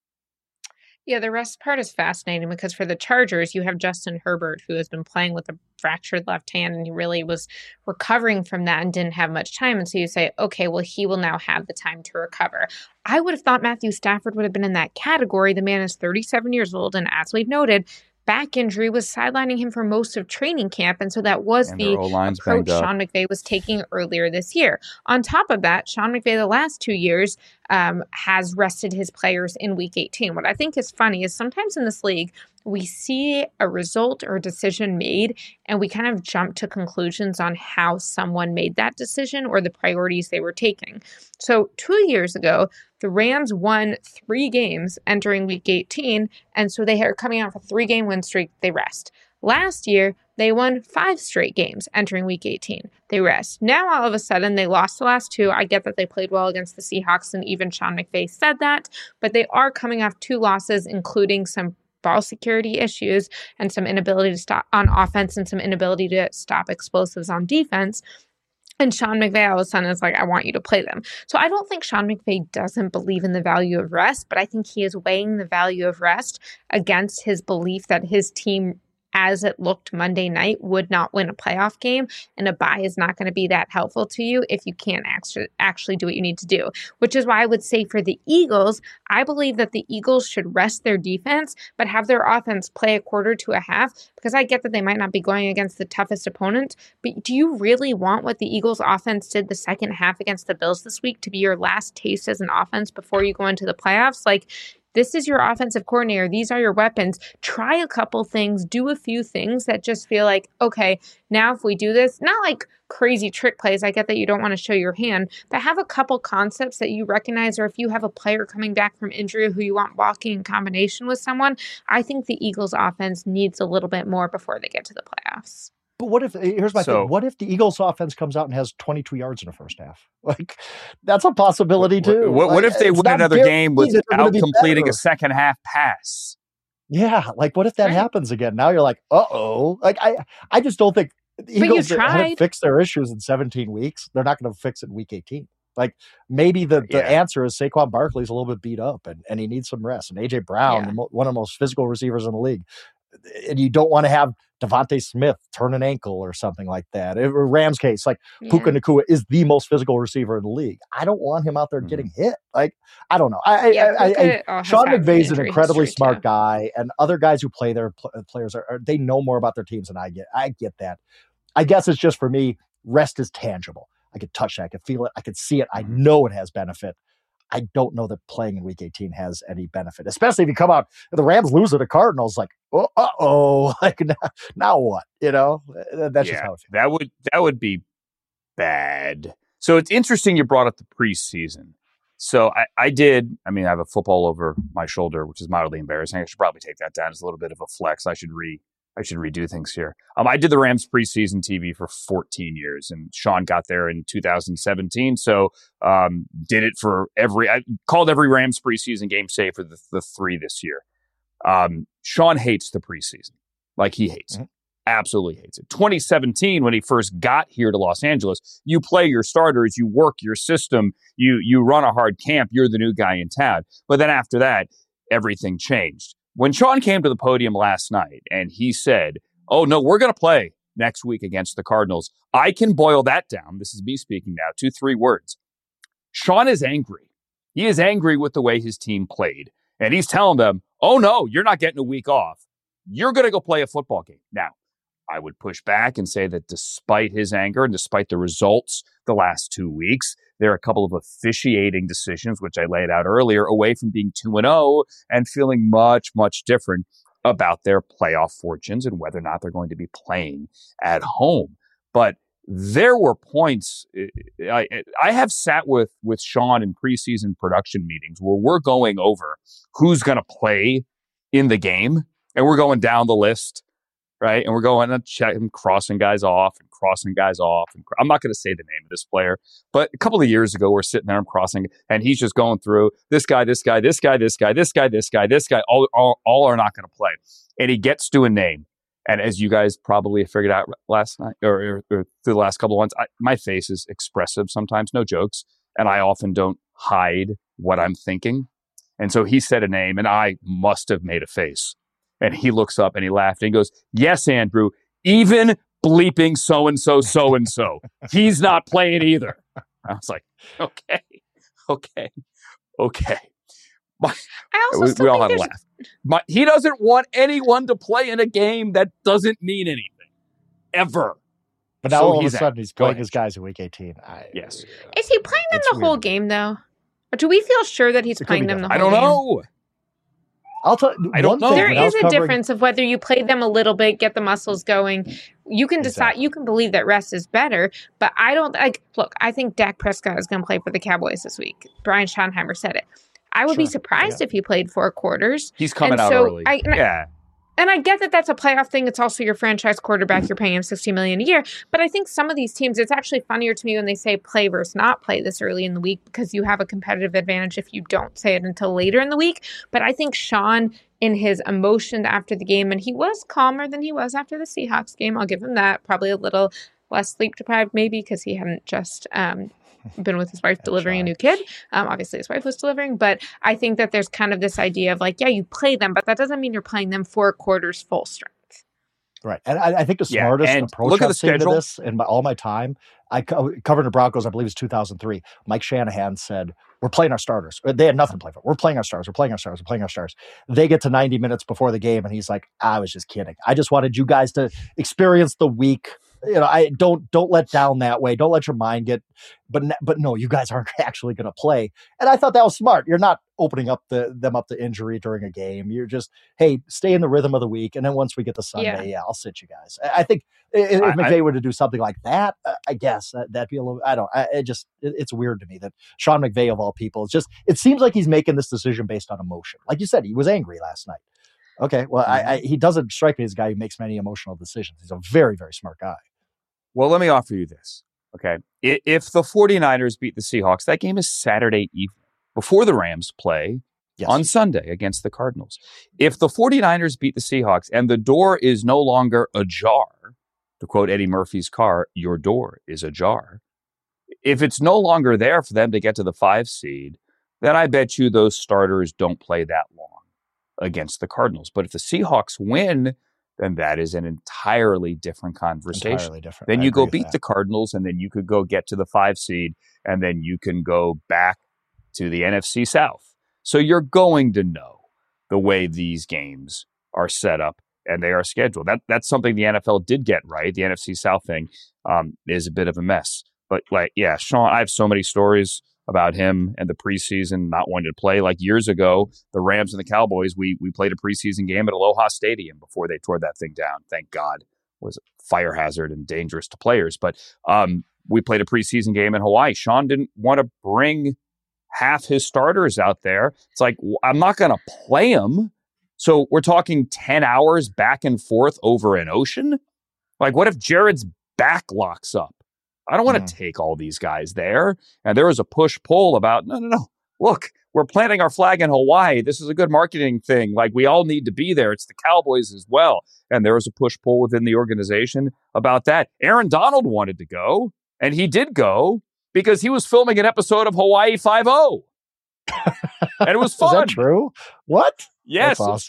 Yeah, the rest part is fascinating because for the Chargers, you have Justin Herbert, who has been playing with a fractured left hand, and he really was recovering from that and didn't have much time. And so you say, okay, well, he will now have the time to recover. I would have thought Matthew Stafford would have been in that category. The man is thirty-seven years old, and as we've noted, back injury was sidelining him for most of training camp. And so that was and the approach Sean McVay was taking earlier this year. On top of that, Sean McVay the last two years um, has rested his players in week eighteen. What I think is funny is sometimes in this league, we see a result or a decision made and we kind of jump to conclusions on how someone made that decision or the priorities they were taking. So two years ago, the Rams won three games entering week eighteen, and so they are coming out for a three-game win streak. They rest. Last year, they won five straight games entering week eighteen. They rest. Now, all of a sudden, they lost the last two. I get that they played well against the Seahawks, and even Sean McVay said that, but they are coming off two losses, including some ball security issues and some inability to stop on offense and some inability to stop explosives on defense. And Sean McVay all of a sudden is like, I want you to play them. So I don't think Sean McVay doesn't believe in the value of rest, but I think he is weighing the value of rest against his belief that his team, as it looked Monday night, would not win a playoff game, and a bye is not going to be that helpful to you if you can't actually actually do what you need to do, which is why I would say for the Eagles, I believe that the Eagles should rest their defense, but have their offense play a quarter to a half, because I get that they might not be going against the toughest opponent, but do you really want what the Eagles offense did the second half against the Bills this week to be your last taste as an offense before you go into the playoffs? Like, this is your offensive coordinator. These are your weapons. Try a couple things, do a few things that just feel like, okay, now if we do this, not like crazy trick plays. I get that you don't want to show your hand, but have a couple concepts that you recognize, or if you have a player coming back from injury who you want walking in combination with someone, I think the Eagles offense needs a little bit more before they get to the playoffs. But what if, here's my So- thing, what if the Eagles offense comes out and has twenty-two yards in the first half? Like, that's a possibility too. What, what Like, if they it's win not another guaranteed game that they're gonna without be completing better. a second half pass? Yeah, like what if that Right. happens again? Now you're like, uh-oh. Like, I, I just don't think the you Eagles tried. haven't fixed their issues in seventeen weeks. They're not going to fix it in week eighteen. Like, maybe the, the Yeah. answer is Saquon Barkley's a little bit beat up and, and he needs some rest. And A J Brown, Yeah. the mo- one of the most physical receivers in the league. And you don't want to have Devontae Smith turn an ankle or something like that. In Rams case, like Yeah. Puka Nacua is the most physical receiver in the league. I don't want him out there Mhm. getting hit. Like, I don't know. I, Yeah, I, I, I Puka, oh, has Sean had McVay's an injury incredibly history, smart too. guy, and other guys who play their pl- players are, are they know more about their teams than I get. I get that. I guess it's just for me, rest is tangible. I could touch it, I could feel it, I could see it. I know it has benefit. I don't know that playing in week eighteen has any benefit, especially if you come out, if the Rams lose to the Cardinals, like, oh, uh-oh, like now, now what? You know, that's just Yeah, how it feels. that would that would be bad. So it's interesting you brought up the preseason. So I, I did. I mean, I have a football over my shoulder, which is mildly embarrassing. I should probably take that down as a little bit of a flex. I should re I should redo things here. Um, I did the Rams preseason T V for fourteen years, and Sean got there in two thousand seventeen. So um, did it for every. I called every Rams preseason game, save for the, the three this year. Um, Sean hates the preseason, like he hates Mhm. it. Absolutely hates it. twenty seventeen, when he first got here to Los Angeles, you play your starters, you work your system, you you run a hard camp, you're the new guy in town. But then after that, everything changed. When Sean came to the podium last night and he said, oh, no, we're going to play next week against the Cardinals, I can boil that down. This is me speaking now to three words. Sean is angry. He is angry with the way his team played. And he's telling them, oh, no, you're not getting a week off. You're going to go play a football game. Now, I would push back and say that despite his anger and despite the results the last two weeks, there are a couple of officiating decisions, which I laid out earlier, away from being two and oh and feeling much, much different about their playoff fortunes and whether or not they're going to be playing at home. But there were points, I, I have sat with, with Sean in preseason production meetings where we're going over who's going to play in the game, and we're going down the list. Right. And we're going and checking, crossing guys off and crossing guys off. And cr- I'm not going to say the name of this player, but a couple of years ago, we're sitting there, I'm crossing, and he's just going through this guy, this guy, this guy, this guy, this guy, this guy, this guy, all, all, all are not going to play. And he gets to a name. And as you guys probably figured out last night or, or, or through the last couple of ones, I, my face is expressive sometimes, no jokes. And I often don't hide what I'm thinking. And so he said a name, and I must have made a face. And he looks up and he laughed and he goes, yes, Andrew, even bleeping so-and-so, so-and-so. He's not playing either. I was like, okay, okay, okay. My, I also we, still we all think had a there's- laugh. My, he doesn't want anyone to play in a game that doesn't mean anything. Ever. But now So all of a he's sudden angry. he's Go playing ahead. his guys in week eighteen. I, Yes. Is he playing them It's the whole weird. game, though? Or do we feel sure that he's It could playing be them the I whole don't game? know. I'll tell you. I don't one know. thing, There when I is was a covering- difference of whether you play them a little bit, get the muscles going. You can decide, Exactly. you can believe that rest is better, but I don't like, look, I think Dak Prescott is going to play for the Cowboys this week. Brian Schottenheimer said it. I would be Sure. surprised if he played four quarters. He's coming And out so early. I- and I- yeah. And I get that that's a playoff thing. It's also your franchise quarterback. You're paying him sixty million dollars a year. But I think some of these teams, it's actually funnier to me when they say play versus not play this early in the week because you have a competitive advantage if you don't say it until later in the week. But I think Sean, in his emotion after the game, and he was calmer than he was after the Seahawks game. I'll give him that. Probably a little less sleep deprived maybe because he hadn't just um, been with his wife delivering a new kid. Um, obviously, his wife was delivering. But I think that there's kind of this idea of like, yeah, you play them, but that doesn't mean you're playing them four quarters full strength. Right. And I, I think the Yeah, smartest and approach look at I've the seen to schedule. this in my, all my time, I co- covered the Broncos, I believe it's two thousand three. Mike Shanahan said, we're playing our starters. They had nothing to play for. We're playing our stars. We're playing our stars. We're playing our stars. They get to ninety minutes before the game, and he's like, I was just kidding. I just wanted you guys to experience the week you know, I don't don't let down that way. Don't let your mind get. But but no, you guys aren't actually going to play. And I thought that was smart. You're not opening up the them up to injury during a game. You're just, hey, stay in the rhythm of the week, and then once we get to Sunday, yeah, yeah I'll sit you guys. I, I think if, if McVay I, were to do something like that, uh, I guess that, that'd be a little. I don't. I, it just it, it's weird to me that Sean McVay of all people, it's just it seems like he's making this decision based on emotion. Like you said, he was angry last night. Okay, well, mm-hmm. I, I, he doesn't strike me as a guy who makes many emotional decisions. He's a very, very smart guy. Well, let me offer you this, okay? If the 49ers beat the Seahawks, that game is Saturday evening before the Rams play yes. on Sunday against the Cardinals. If the 49ers beat the Seahawks and the door is no longer ajar, to quote Eddie Murphy's car, your door is ajar. If it's no longer there for them to get to the five seed, then I bet you those starters don't play that long against the Cardinals. But if the Seahawks win, then that is an entirely different conversation. Entirely different. Then I you go beat that. the Cardinals, and then you could go get to the five seed, and then you can go back to the N F C South. So you're going to know the way these games are set up and they are scheduled. That That's something the N F L did get right. The N F C South thing um, is a bit of a mess. But, like, yeah, Sean, I have so many stories about him and the preseason not wanting to play. Like years ago, the Rams and the Cowboys, we we played a preseason game at Aloha Stadium before they tore that thing down. Thank God. It was a fire hazard and dangerous to players. But um, we played a preseason game in Hawaii. Sean didn't want to bring half his starters out there. It's like, I'm not going to play them. So we're talking ten hours back and forth over an ocean? Like, what if Jared's back locks up? I don't want to mm. take all these guys there. And there was a push-pull about, no, no, no. Look, we're planting our flag in Hawaii. This is a good marketing thing. Like, we all need to be there. It's the Cowboys as well. And there was a push-pull within the organization about that. Aaron Donald wanted to go, and he did go because he was filming an episode of Hawaii Five-O. And it was fun. Is that true? What? Yes, awesome. It's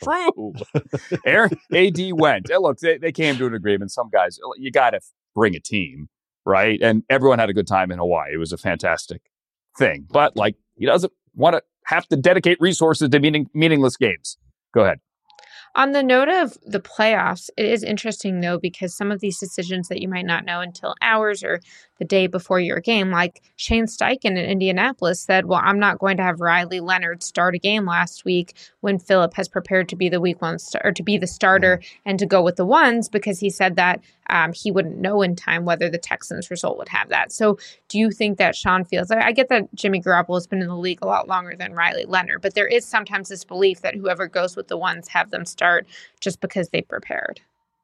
true. Aaron, A D went. And look, they, they came to an agreement. Some guys, you got to bring a team. Right. And everyone had a good time in Hawaii. It was a fantastic thing. But like, he doesn't want to have to dedicate resources to meaning, meaningless games. Go ahead. On the note of the playoffs, it is interesting, though, because some of these decisions that you might not know until hours or the day before your game, like Shane Steichen in Indianapolis said, well, I'm not going to have Riley Leonard start a game last week when Phillip has prepared to be the week one star- or to be the starter mm-hmm. and to go with the ones, because he said that um, he wouldn't know in time whether the Texans result would have that. So do you think that Sean feels, I get that Jimmy Garoppolo has been in the league a lot longer than Riley Leonard, but there is sometimes this belief that whoever goes with the ones have them start just because they prepared.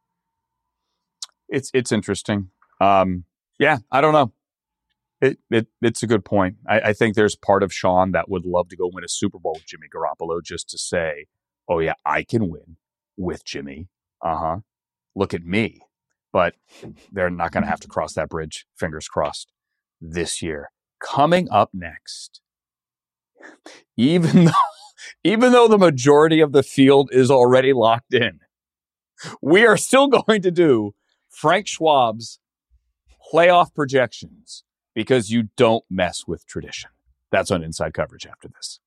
It's it's interesting. Um, yeah, I don't know. It it it's a good point. I, I think there's part of Sean that would love to go win a Super Bowl with Jimmy Garoppolo just to say, oh yeah, I can win with Jimmy. Uh-huh. Look at me. But they're not going to have to cross that bridge, fingers crossed, this year. Coming up next, even though Even though the majority of the field is already locked in, we are still going to do Frank Schwab's playoff projections because you don't mess with tradition. That's on Inside Coverage after this.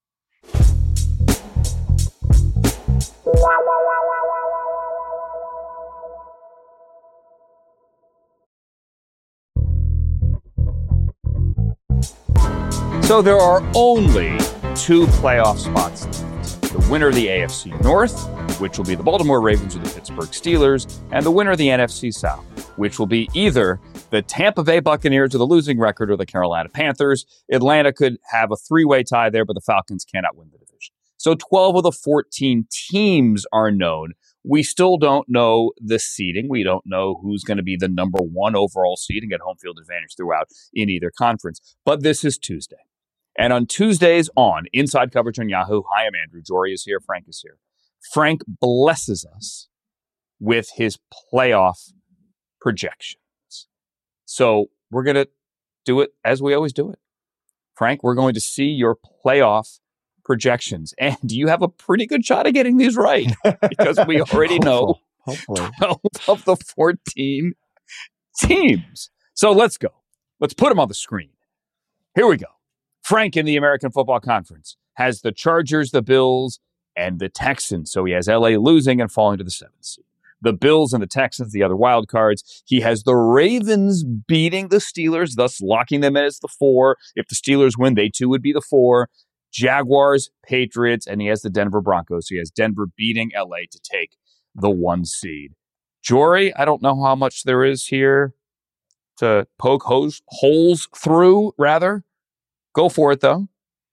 So there are only two playoff spots left. The winner of the A F C North, which will be the Baltimore Ravens or the Pittsburgh Steelers, and the winner of the N F C South, which will be either the Tampa Bay Buccaneers with a losing record or the Carolina Panthers. Atlanta could have a three-way tie there, but the Falcons cannot win the division. So twelve of the fourteen teams are known. We still don't know the seeding. We don't know who's going to be the number one overall seed and get home field advantage throughout in either conference. But this is Tuesday. And on Tuesdays on Inside Coverage on Yahoo, hi, I'm Andrew. Jory is here. Frank is here. Frank blesses us with his playoff projections. So we're going to do it as we always do it. Frank, we're going to see your playoff projections. And you have a pretty good shot at getting these right because we already know Hopefully. twelve of the fourteen teams. So let's go. Let's put them on the screen. Here we go. Frank in the American Football Conference has the Chargers, the Bills, and the Texans. So he has L A losing and falling to the seventh seed. the Bills and the Texans, the other wild cards. He has the Ravens beating the Steelers, thus locking them in as the four. If the Steelers win, they too would be the four. Jaguars, Patriots, and he has the Denver Broncos. So he has Denver beating L A to take the one seed. Jory, I don't know how much there is here to poke holes, holes through, rather. Go for it, though.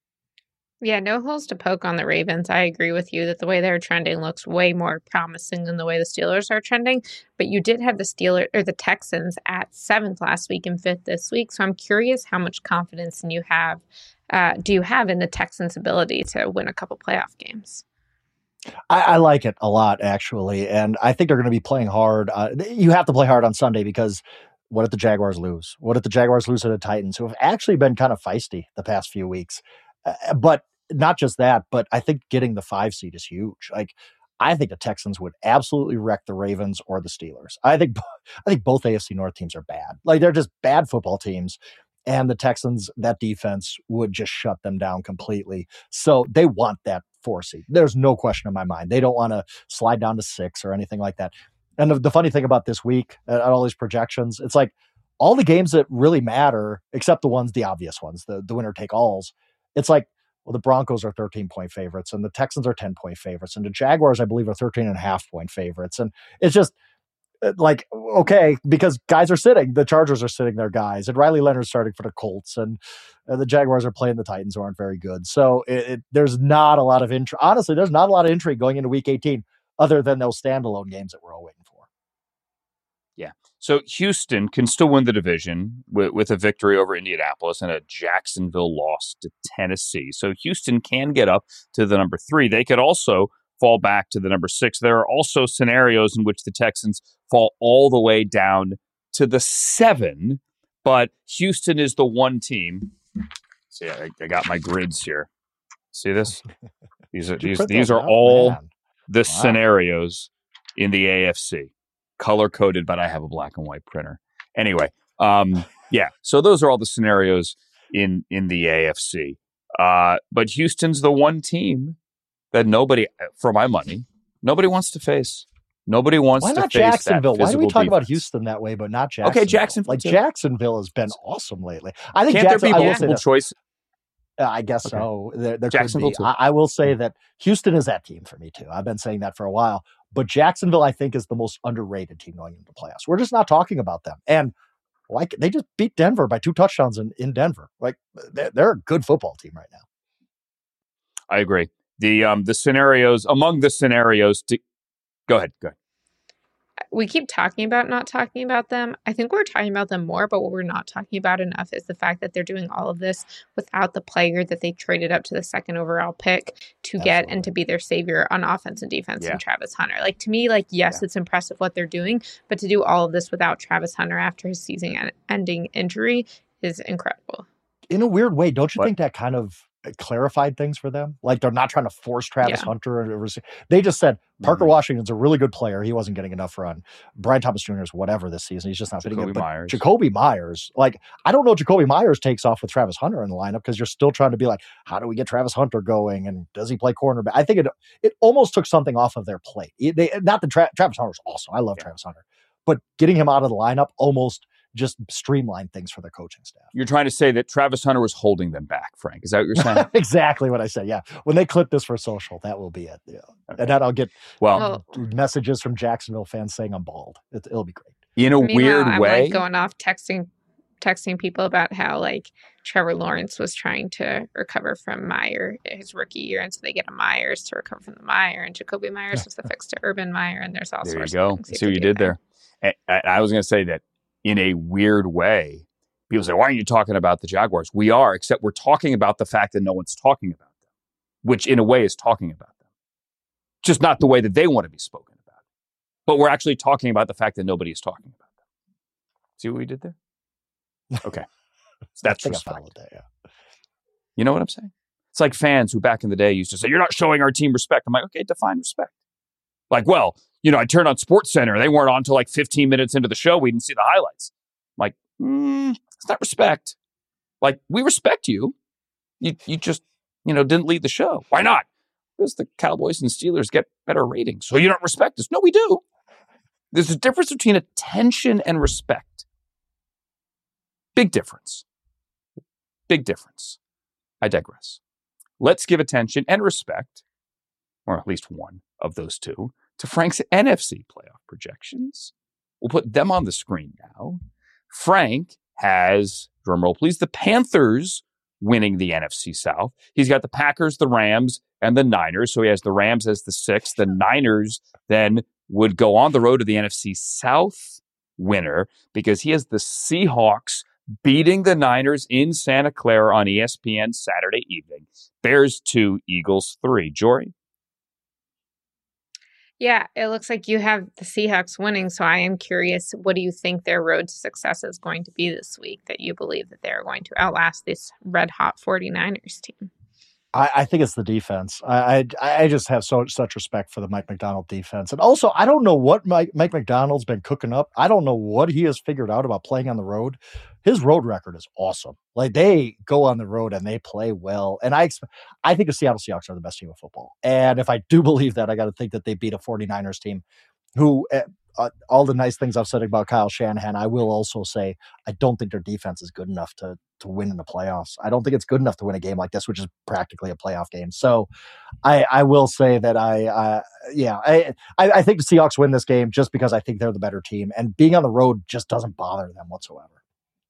Yeah, no holes to poke on the Ravens. I agree with you that the way they're trending looks way more promising than the way the Steelers are trending. But you did have the Steelers or the Texans at seventh last week and fifth this week. So I'm curious how much confidence you have uh, do you have in the Texans' ability to win a couple playoff games? I, I like it a lot, actually. And I think they're going to be playing hard. Uh, you have to play hard on Sunday because what if the Jaguars lose? What if the Jaguars lose to the Titans, who have actually been kind of feisty the past few weeks? Uh, but not just that, but I think getting the five seed is huge. Like, I think the Texans would absolutely wreck the Ravens or the Steelers. I think, I think both A F C North teams are bad. Like, they're just bad football teams. And the Texans, that defense would just shut them down completely. So they want that four seed. There's no question in my mind. They don't want to slide down to six or anything like that. And the, the funny thing about this week, at, at all these projections, it's like all the games that really matter, except the ones, the obvious ones, the, the winner take alls. It's like, well, the Broncos are thirteen point favorites and the Texans are ten point favorites. And the Jaguars, I believe, are thirteen and a half point favorites. And it's just, like, okay, because guys are sitting. The Chargers are sitting their guys, and Riley Leonard's starting for the Colts, and uh, the Jaguars are playing the Titans, who aren't very good. So it, it, there's not a lot of intrigue. Honestly, there's not a lot of intrigue going into Week eighteen, other than those standalone games that we're all waiting for. Yeah. So Houston can still win the division with, with a victory over Indianapolis and a Jacksonville loss to Tennessee. So Houston can get up to the number three. They could also fall back to the number six. There are also scenarios in which the Texans fall all the way down to the seven, but Houston is the one team. See, I, I got my grids here. See this? These are these these are all man. the wow. scenarios in the A F C, color coded, but I have a black and white printer. Anyway, um, yeah. So those are all the scenarios in in the A F C. Uh, but Houston's the one team that nobody, for my money, nobody wants to face. Nobody wants Why to not face Jacksonville? that Why do we talk defense? about Houston that way, but not Jacksonville? Okay, Jacksonville. Like too. Jacksonville has been awesome lately. I think Can't there be I multiple choices? Uh, I guess okay. so. There, there Jacksonville could be. too. I, I will say that Houston is that team for me too. I've been saying that for a while. But Jacksonville, I think, is the most underrated team going into the playoffs. We're just not talking about them. And like they just beat Denver by two touchdowns in, in Denver. Like they're, they're a good football team right now. I agree. The um the scenarios among the scenarios. To, go ahead. Go ahead. We keep talking about not talking about them. I think we're talking about them more, but what we're not talking about enough is the fact that they're doing all of this without the player that they traded up to the second overall pick to Absolutely. get and to be their savior on offense and defense yeah. and Travis Hunter. Like, to me, like, yes, yeah. it's impressive what they're doing, but to do all of this without Travis Hunter after his season-ending injury is incredible. In a weird way, don't you what? think that kind of clarified things for them? Like, they're not trying to force Travis yeah. Hunter. Or, they just said, Parker mm-hmm. Washington's a really good player. He wasn't getting enough run. Brian Thomas Junior is whatever this season. He's just not fitting in. But Myers. Jacoby Myers, like, I don't know if Jacoby Myers takes off with Travis Hunter in the lineup because you're still trying to be like, how do we get Travis Hunter going? And does he play cornerback? I think it it almost took something off of their plate. They, not that Tra- Travis Hunter's awesome. I love yeah. Travis Hunter. But getting him out of the lineup almost just streamline things for their coaching staff. You're trying to say that Travis Hunter was holding them back, Frank. Is that what you're saying? Exactly what I said. Yeah. When they clip this for social, that will be it. Yeah. Okay. And then I'll get well messages from Jacksonville fans saying I'm bald. It, it'll be great. In a Meanwhile, weird I'm way. Like going off texting texting people about how like Trevor Lawrence was trying to recover from Meyer his rookie year, and so they get a Myers to recover from the Meyer, and Jacoby Myers was the fix to Urban Meyer, and there's all there sorts you go. of things. See what you did there. there. And I was going to say that in a weird way, people say, why aren't you talking about the Jaguars? We are, except we're talking about the fact that no one's talking about them, which in a way is talking about them. Just not the way that they want to be spoken about. But we're actually talking about the fact that nobody is talking about them. See what we did there? Okay. So that's respect. That, yeah. You know what I'm saying? It's like fans who back in the day used to say, you're not showing our team respect. I'm like, okay, define respect. Like, well, you know, I turned on SportsCenter. They weren't on until like fifteen minutes into the show. We didn't see the highlights. I'm like, mm, it's not respect. Like, we respect you. You you just, you know, didn't lead the show. Why not? Because the Cowboys and Steelers get better ratings. So you don't respect us. No, we do. There's a difference between attention and respect. Big difference. Big difference. I digress. Let's give attention and respect, or at least one of those two, to Frank's N F C playoff projections. We'll put them on the screen now. Frank has, drumroll please, the Panthers winning the N F C South. He's got the Packers, the Rams, and the Niners. So he has the Rams as the sixth. The Niners then would go on the road to the N F C South winner because he has the Seahawks beating the Niners in Santa Clara on E S P N Saturday evening. Bears two, Eagles three. Jory? Yeah, it looks like you have the Seahawks winning, so I am curious, what do you think their road to success is going to be this week, that you believe that they're going to outlast this red-hot 49ers team? I, I think it's the defense. I, I I just have so such respect for the Mike Macdonald defense. And also, I don't know what Mike, Mike Macdonald's been cooking up. I don't know what he has figured out about playing on the road. His road record is awesome. Like, they go on the road and they play well. And I I think the Seattle Seahawks are the best team of football. And if I do believe that, I got to think that they beat a 49ers team who, uh, all the nice things I've said about Kyle Shanahan, I will also say I don't think their defense is good enough to to win in the playoffs. I don't think it's good enough to win a game like this, which is practically a playoff game. So I, I will say that I, uh, yeah, I, I, I think the Seahawks win this game just because I think they're the better team, and being on the road just doesn't bother them whatsoever.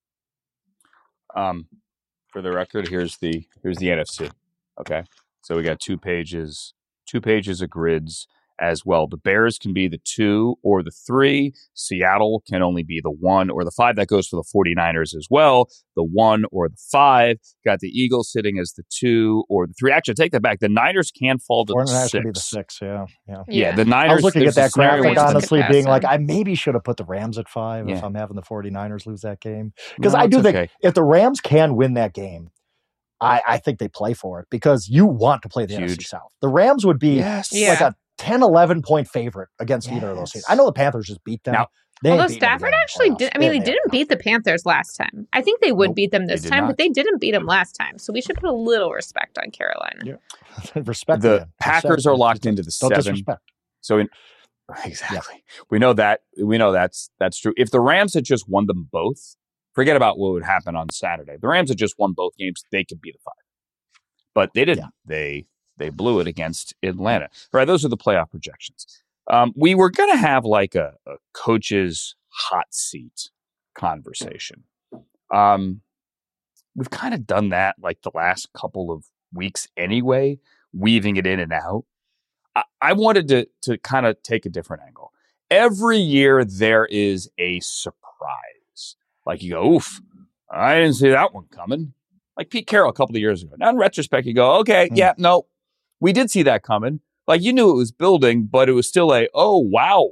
Um, for the record, here's the here's the N F C. Okay, so we got two pages, two pages of grids as well. The Bears can be the two or the three. Seattle can only be the one or the five. That goes for the 49ers as well. The one or the five. Got the Eagles sitting as the two or the three. Actually, take that back. The Niners can fall to the six. Could be the six, yeah. yeah. Yeah, the Niners. I was looking at that graphic, honestly, being like, them. I maybe should have put the Rams at five Yeah. if I'm having the 49ers lose that game. Because No, I do it's think okay. if the Rams can win that game, I, I think they play for it, because you want to play the N F C Huge. South. The Rams would be Yes. Yeah. like a ten, eleven point favorite against either of those teams. Yes. I know the Panthers just beat them. Now- They ain't Although beating them Stafford again in the actually playoffs. did, I mean, they They- didn't beat the Panthers last time. I think they would Nope, beat them this they did time, not. but they didn't beat them last time. So we should put a little respect on Carolina. Yeah. Respect The man. Packers Respect. are locked into the Don't seven. disrespect. So in, exactly, we know that we know that's that's true. If the Rams had just won them both, forget about what would happen on Saturday. If the Rams had just won both games, they could be the five, but they didn't. Yeah. They they blew it against Atlanta. All right, those are the playoff projections. Um, we were going to have like a, a coach's hot seat conversation. Um, we've kind of done that like the last couple of weeks anyway, weaving it in and out. I, I wanted to to kind of take a different angle. Every year there is a surprise. Like you go, oof, I didn't see that one coming. Like Pete Carroll a couple of years ago. Now in retrospect, you go, okay, Mm. yeah, no, we did see that coming. Like you knew it was building, but it was still a, oh, wow,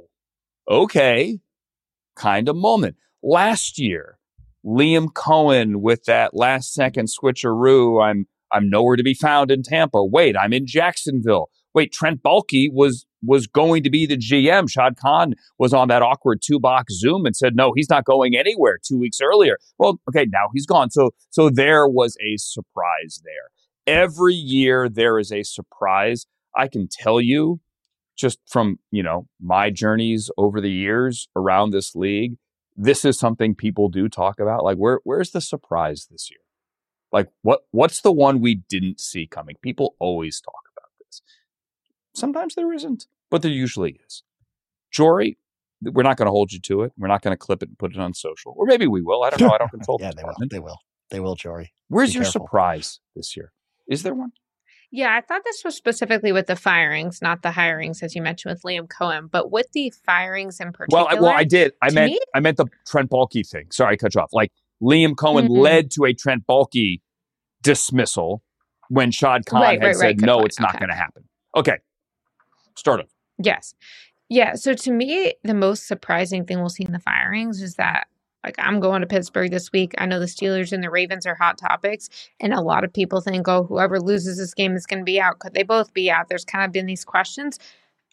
okay, kind of moment. Last year, Liam Cohen with that last second switcheroo. I'm I'm nowhere to be found in Tampa. Wait, I'm in Jacksonville. Wait, Trent Baalke was was going to be the G M. Shad Khan was on that awkward two-box Zoom and said, no, he's not going anywhere two weeks earlier. Well, okay, now he's gone. So so there was a surprise there. Every year there is a surprise. I can tell you just from, you know, my journeys over the years around this league, this is something people do talk about. Like, where where's the surprise this year? Like, what what's the one we didn't see coming? People always talk about this. Sometimes there isn't, but there usually is. Jory, we're not going to hold you to it. We're not going to clip it and put it on social. Or maybe we will. I don't know. I don't control Yeah, the they will. department. They will. They will, Jory. Where's Be your careful. surprise this year? Is there one? Yeah, I thought this was specifically with the firings, not the hirings, as you mentioned with Liam Cohen, but with the firings in particular. Well, I, well, I did. I to meant me- I meant the Trent Baalke thing. Sorry, I cut you off. Like Liam Cohen Mhm. led to a Trent Baalke dismissal when Shad Khan Right, had right, said, right. Good no, point. it's not Okay. going to happen. Okay. Start it. Yes. Yeah. So to me, the most surprising thing we'll see in the firings is that, like, I'm going to Pittsburgh this week. I know the Steelers and the Ravens are hot topics. And a lot of people think, oh, whoever loses this game is going to be out. Could they both be out? There's kind of been these questions.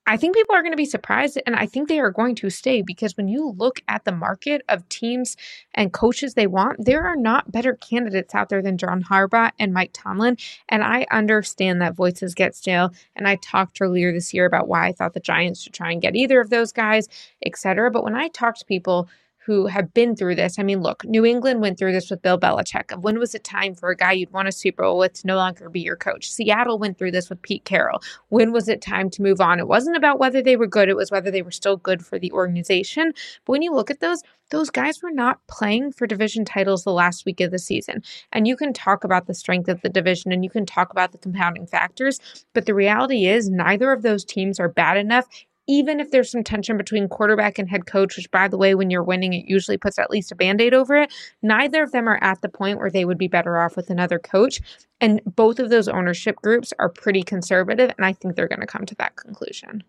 I think people are going to be surprised, and I think they are going to stay, because when you look at the market of teams and coaches they want, there are not better candidates out there than John Harbaugh and Mike Tomlin. And I understand that voices get stale. And I talked earlier this year about why I thought the Giants should try and get either of those guys, et cetera. But when I talk to people who have been through this. I mean, look, New England went through this with Bill Belichick. When was it time for a guy you'd won a Super Bowl with to no longer be your coach? Seattle went through this with Pete Carroll. When was it time to move on? It wasn't about whether they were good. It was whether they were still good for the organization. But when you look at those, those guys were not playing for division titles the last week of the season. And you can talk about the strength of the division and you can talk about the compounding factors. But the reality is neither of those teams are bad enough. Even if there's some tension between quarterback and head coach, which, by the way, when you're winning, it usually puts at least a Band-Aid over it, neither of them are at the point where they would be better off with another coach. And both of those ownership groups are pretty conservative, and I think they're going to come to that conclusion.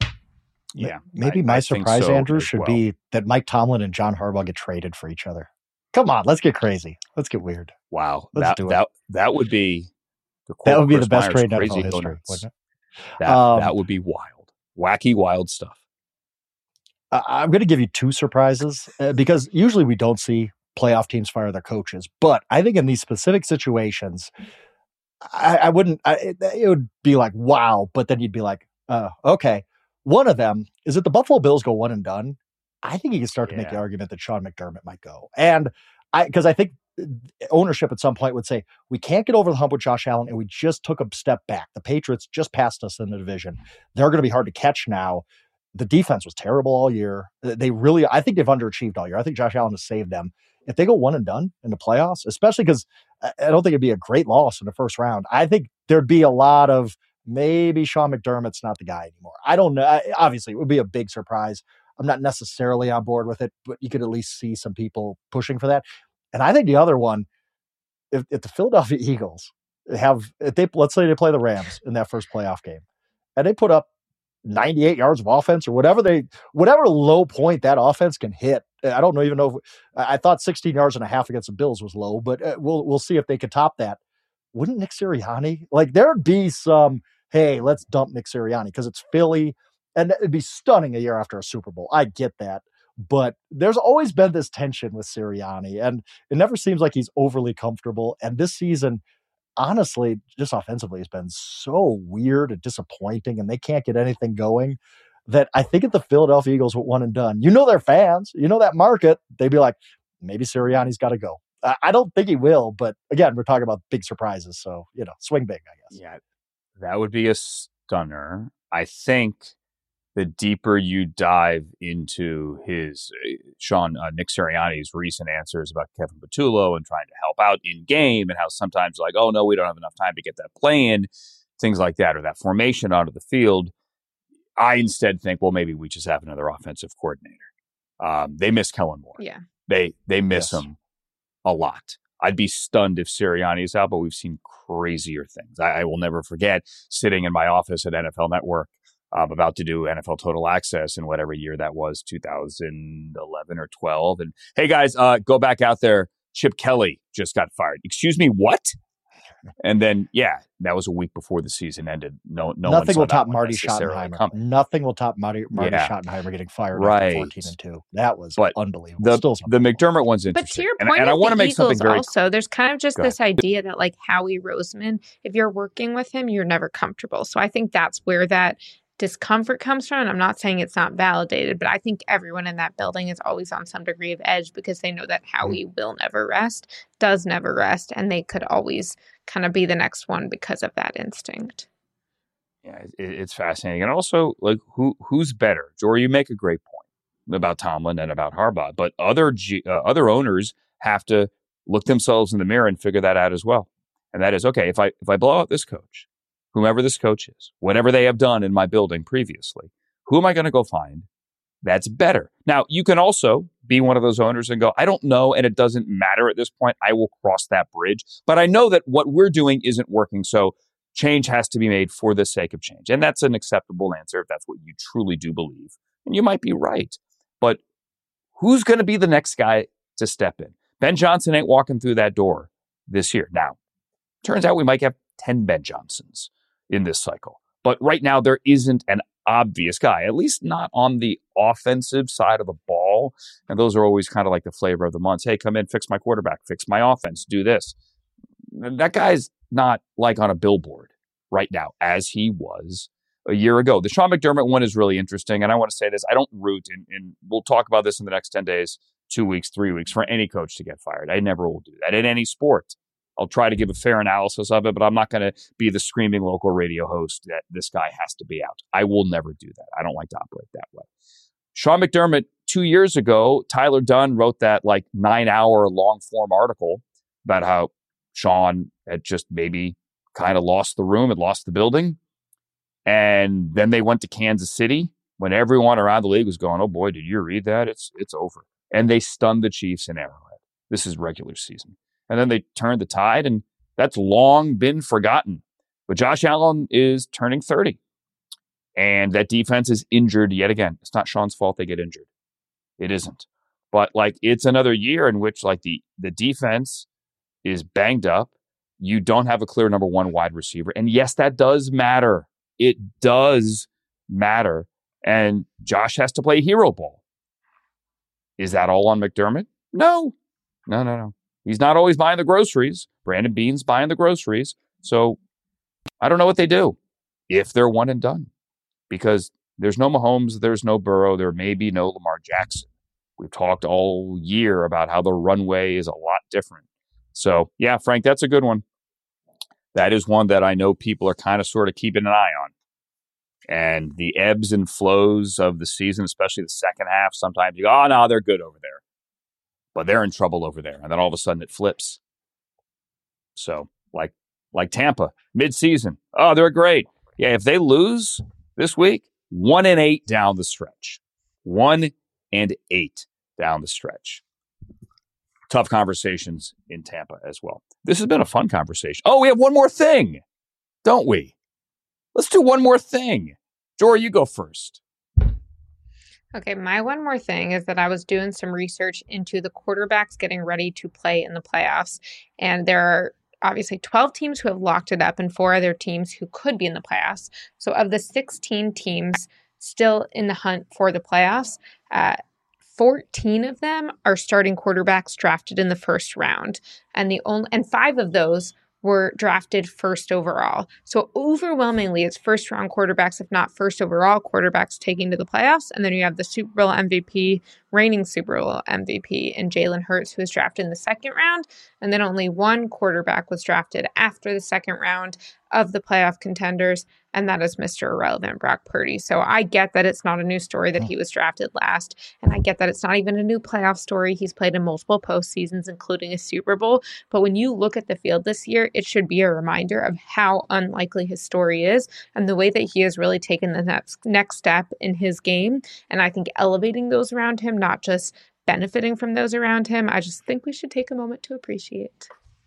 Yeah. Maybe I, my I surprise, so Andrew, should well. be that Mike Tomlin and John Harbaugh get traded for each other. Come on, let's get crazy. Let's get weird. Wow. Let's that, do it. That, that would be the That would be Chris the best Myers trade in N F L crazy history, donuts. wouldn't it? That, Um, that would be wild. Wacky, wild stuff. Uh, I'm going to give you two surprises uh, because usually we don't see playoff teams fire their coaches. But I think in these specific situations, I, I wouldn't, I, it, it would be like, wow. But then you'd be like, uh, okay. One of them is that the Buffalo Bills go one and done. I think you can start to make Yeah. the argument that Sean McDermott might go. And I, because I think ownership at some point would say, we can't get over the hump with Josh Allen, and we just took a step back. The Patriots just passed us in the division. They're going to be hard to catch now. The defense was terrible all year. They really, I think they've underachieved all year. I think Josh Allen has saved them. If they go one and done in the playoffs, especially because I don't think it'd be a great loss in the first round, I think there'd be a lot of maybe Sean McDermott's not the guy anymore. I don't know. I, obviously, it would be a big surprise. I'm not necessarily on board with it, but you could at least see some people pushing for that. And I think the other one, if, if the Philadelphia Eagles have, if they, let's say they play the Rams in that first playoff game, and they put up ninety-eight yards of offense or whatever they, whatever low point that offense can hit. I don't know even know. If, I thought sixteen yards and a half against the Bills was low, but uh, we'll we'll see if they could top that. Wouldn't Nick Sirianni, like there'd be some, hey, let's dump Nick Sirianni because it's Philly, and it'd be stunning a year after a Super Bowl. I get that, but there's always been this tension with Sirianni, and it never seems like he's overly comfortable. And this season, honestly, just offensively, has been so weird and disappointing, and they can't get anything going. That I think if the Philadelphia Eagles were one and done, you know, their fans, you know, that market, they'd be like, maybe Sirianni's got to go. I, I don't think he will, but again, we're talking about big surprises. So, you know, swing big, I guess. Yeah, that would be a stunner. I think the deeper you dive into his, uh, Sean, uh, Nick Sirianni's recent answers about Kevin Patullo and trying to help out in game and how sometimes like, oh, no, we don't have enough time to get that play in, things like that, or that formation onto the field. I instead think, well, maybe we just have another offensive coordinator. Um, they miss Kellen Moore. Yeah. They they miss Yes. him a lot. I'd be stunned if Sirianni is out, but we've seen crazier things. I, I will never forget sitting in my office at N F L Network, um, about to do N F L Total Access in whatever year that was, two thousand eleven or twelve. And hey, guys, uh, go back out there. Chip Kelly just got fired. Excuse me, what? And then, yeah, that was a week before the season ended. No, no Nothing one will saw top that one Marty necessarily Schottenheimer. coming. Nothing will top Marty, Marty Yeah. Schottenheimer getting fired Right. after fourteen and two. That was But unbelievable. The, Still the something. McDermott one's But interesting. to your and, point, and I with want to the make something Eagles very also, there's kind of just Go this idea that like Howie Roseman, if you're working with him, you're never comfortable. So I think that's where that discomfort comes from. And I'm not saying it's not validated, but I think everyone in that building is always on some degree of edge because they know that Howie will never rest, does never rest, and they could always kind of be the next one because of that instinct. Yeah, it, it's fascinating. And also, like, who who's better? Jory, you make a great point about Tomlin and about Harbaugh, but other G, uh, other owners have to look themselves in the mirror and figure that out as well. And that is, okay, if I if I blow out this coach, whomever this coach is, whatever they have done in my building previously, who am I going to go find that's better? Now, you can also be one of those owners and go, I don't know, and it doesn't matter at this point. I will cross that bridge. But I know that what we're doing isn't working, so change has to be made for the sake of change. And that's an acceptable answer if that's what you truly do believe. And you might be right. But who's going to be the next guy to step in? Ben Johnson ain't walking through that door this year. Now, turns out we might have ten Ben Johnsons in this cycle. But right now, there isn't an obvious guy, at least not on the offensive side of the ball. And those are always kind of like the flavor of the month. Hey, come in, fix my quarterback, fix my offense, do this. That guy's not like on a billboard right now as he was a year ago. The Sean McDermott one is really interesting. And I want to say this, I don't root, and, and we'll talk about this in the next ten days, two weeks, three weeks, for any coach to get fired. I never will do that in any sport. I'll try to give a fair analysis of it, but I'm not going to be the screaming local radio host that this guy has to be out. I will never do that. I don't like to operate that way. Sean McDermott, two years ago, Tyler Dunn wrote that like nine hour long form article about how Sean had just maybe kind of lost the room, had lost the building. And then they went to Kansas City when everyone around the league was going, oh boy, did you read that? It's, it's over. And they stunned the Chiefs in Arrowhead. This is regular season. And then they turned the tide, and that's long been forgotten. But Josh Allen is turning thirty, and that defense is injured yet again. It's not Sean's fault they get injured. It isn't. But, like, it's another year in which, like, the, the defense is banged up. You don't have a clear number one wide receiver. And, yes, that does matter. It does matter. And Josh has to play hero ball. Is that all on McDermott? No. No, no, no. He's not always buying the groceries. Brandon Beane's buying the groceries. So I don't know what they do if they're one and done. Because there's no Mahomes, there's no Burrow, there may be no Lamar Jackson. We've talked all year about how the runway is a lot different. So, yeah, Frank, that's a good one. That is one that I know people are kind of sort of keeping an eye on. And the ebbs and flows of the season, especially the second half, sometimes you go, oh, no, they're good over there. But they're in trouble over there. And then all of a sudden it flips. So, like like Tampa, mid-season. Oh, they're great. Yeah, if they lose this week, one and eight down the stretch. One and eight down the stretch. Tough conversations in Tampa as well. This has been a fun conversation. Oh, we have one more thing, don't we? Let's do one more thing. Jory, you go first. Okay, my one more thing is that I was doing some research into the quarterbacks getting ready to play in the playoffs. And there are obviously twelve teams who have locked it up and four other teams who could be in the playoffs. So of the sixteen teams still in the hunt for the playoffs, uh, fourteen of them are starting quarterbacks drafted in the first round. And the only and five of those were drafted first overall. So overwhelmingly, it's first round quarterbacks, if not first overall quarterbacks, taking to the playoffs. And then you have the Super Bowl M V P, reigning Super Bowl M V P, and Jalen Hurts, who was drafted in the second round. And then only one quarterback was drafted after the second round of the playoff contenders, and that is Mister Irrelevant, Brock Purdy. So I get that it's not a new story that he was drafted last, and I get that it's not even a new playoff story. He's played in multiple postseasons, including a Super Bowl. But when you look at the field this year, it should be a reminder of how unlikely his story is and the way that he has really taken the next, next step in his game. And I think elevating those around him, not just benefiting from those around him, I just think we should take a moment to appreciate.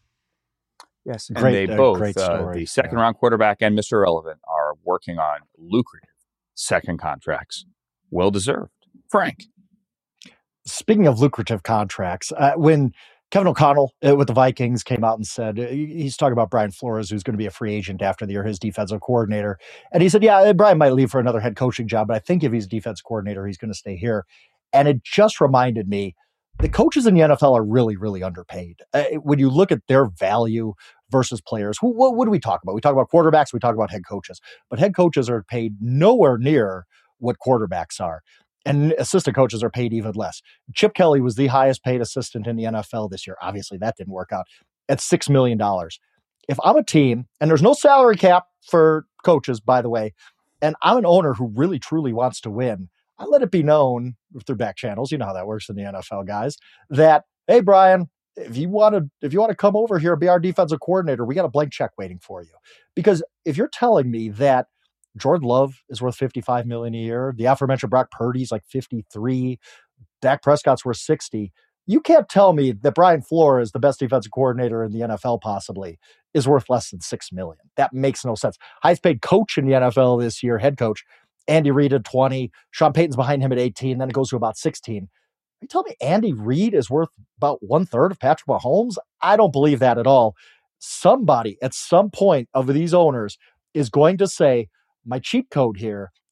Yes, and great, they uh, both, great uh, the second yeah. round quarterback and Mister Irrelevant, are working on lucrative second contracts. Well deserved. Frank. Speaking of lucrative contracts, uh, when Kevin O'Connell uh, with the Vikings came out and said, uh, he's talking about Brian Flores, who's going to be a free agent after the year, his defensive coordinator. And he said, yeah, Brian might leave for another head coaching job, but I think if he's defense coordinator, he's going to stay here. And it just reminded me, the coaches in the N F L are really, really underpaid. Uh, when you look at their value versus players, who, what, what do we talk about? We talk about quarterbacks, we talk about head coaches, but head coaches are paid nowhere near what quarterbacks are. And assistant coaches are paid even less. Chip Kelly was the highest paid assistant in the N F L this year. Obviously, that didn't work out at six million dollars. If I'm a team, and there's no salary cap for coaches, by the way, and I'm an owner who really, truly wants to win, I let it be known through back channels, you know how that works in the N F L, guys, that, hey, Brian, if you want to if you want to come over here and be our defensive coordinator, we got a blank check waiting for you. Because if you're telling me that Jordan Love is worth fifty-five million dollars a year, the aforementioned Brock Purdy's like fifty-three, Dak Prescott's worth sixty, you can't tell me that Brian Flores, the best defensive coordinator in the N F L possibly, is worth less than six million dollars. That makes no sense. Highest paid coach in the N F L this year, head coach, Andy Reid at twenty. Sean Payton's behind him at eighteen. Then it goes to about sixteen. You tell me Andy Reid is worth about one third of Patrick Mahomes? I don't believe that at all. Somebody at some point of these owners is going to say, my cheat code here